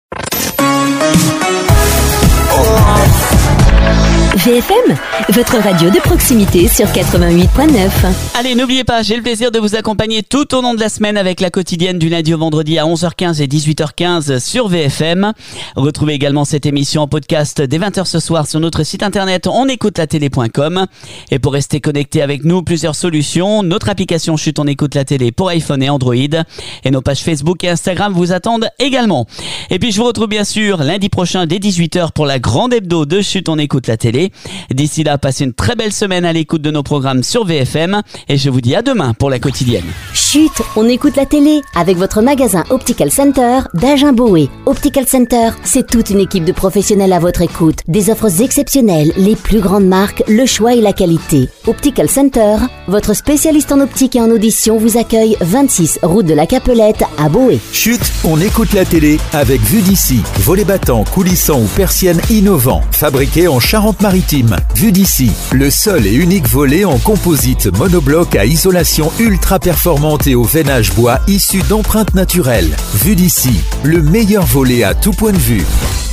V F M, votre radio de proximité sur quatre-vingt-huit point neuf. Allez, n'oubliez pas, j'ai le plaisir de vous accompagner tout au long de la semaine avec la quotidienne du lundi au vendredi à onze heures quinze et dix-huit heures quinze sur V F M. Retrouvez également cette émission en podcast dès vingt heures ce soir sur notre site internet on écoute la télé point com. Et pour rester connecté avec nous, plusieurs solutions. Notre application Chut, on écoute la télé pour iPhone et Android. Et nos pages Facebook et Instagram vous attendent également. Et puis je vous retrouve bien sûr lundi prochain dès dix-huit heures pour la grande hebdo de Chut, on écoute la télé. D'ici là, passez une très belle semaine à l'écoute de nos programmes sur V F M et je vous dis à demain pour la quotidienne. Chut, on écoute la télé avec votre magasin Optical Center d'Agen-Boé. Optical Center, c'est toute une équipe de professionnels à votre écoute. Des offres exceptionnelles, les plus grandes marques, le choix et la qualité. Optical Center, votre spécialiste en optique et en audition vous accueille vingt-six route de la Capelette à Boé. Chut, on écoute la télé avec Vue d'ici. Volets battants, coulissants ou persiennes innovants, fabriqués en Charente-Maritime. Vue d'ici, le seul et unique volet en composite monobloc à isolation ultra performante et au veinage bois issu d'empreintes naturelles. Vue d'ici, le meilleur volet à tout point de vue.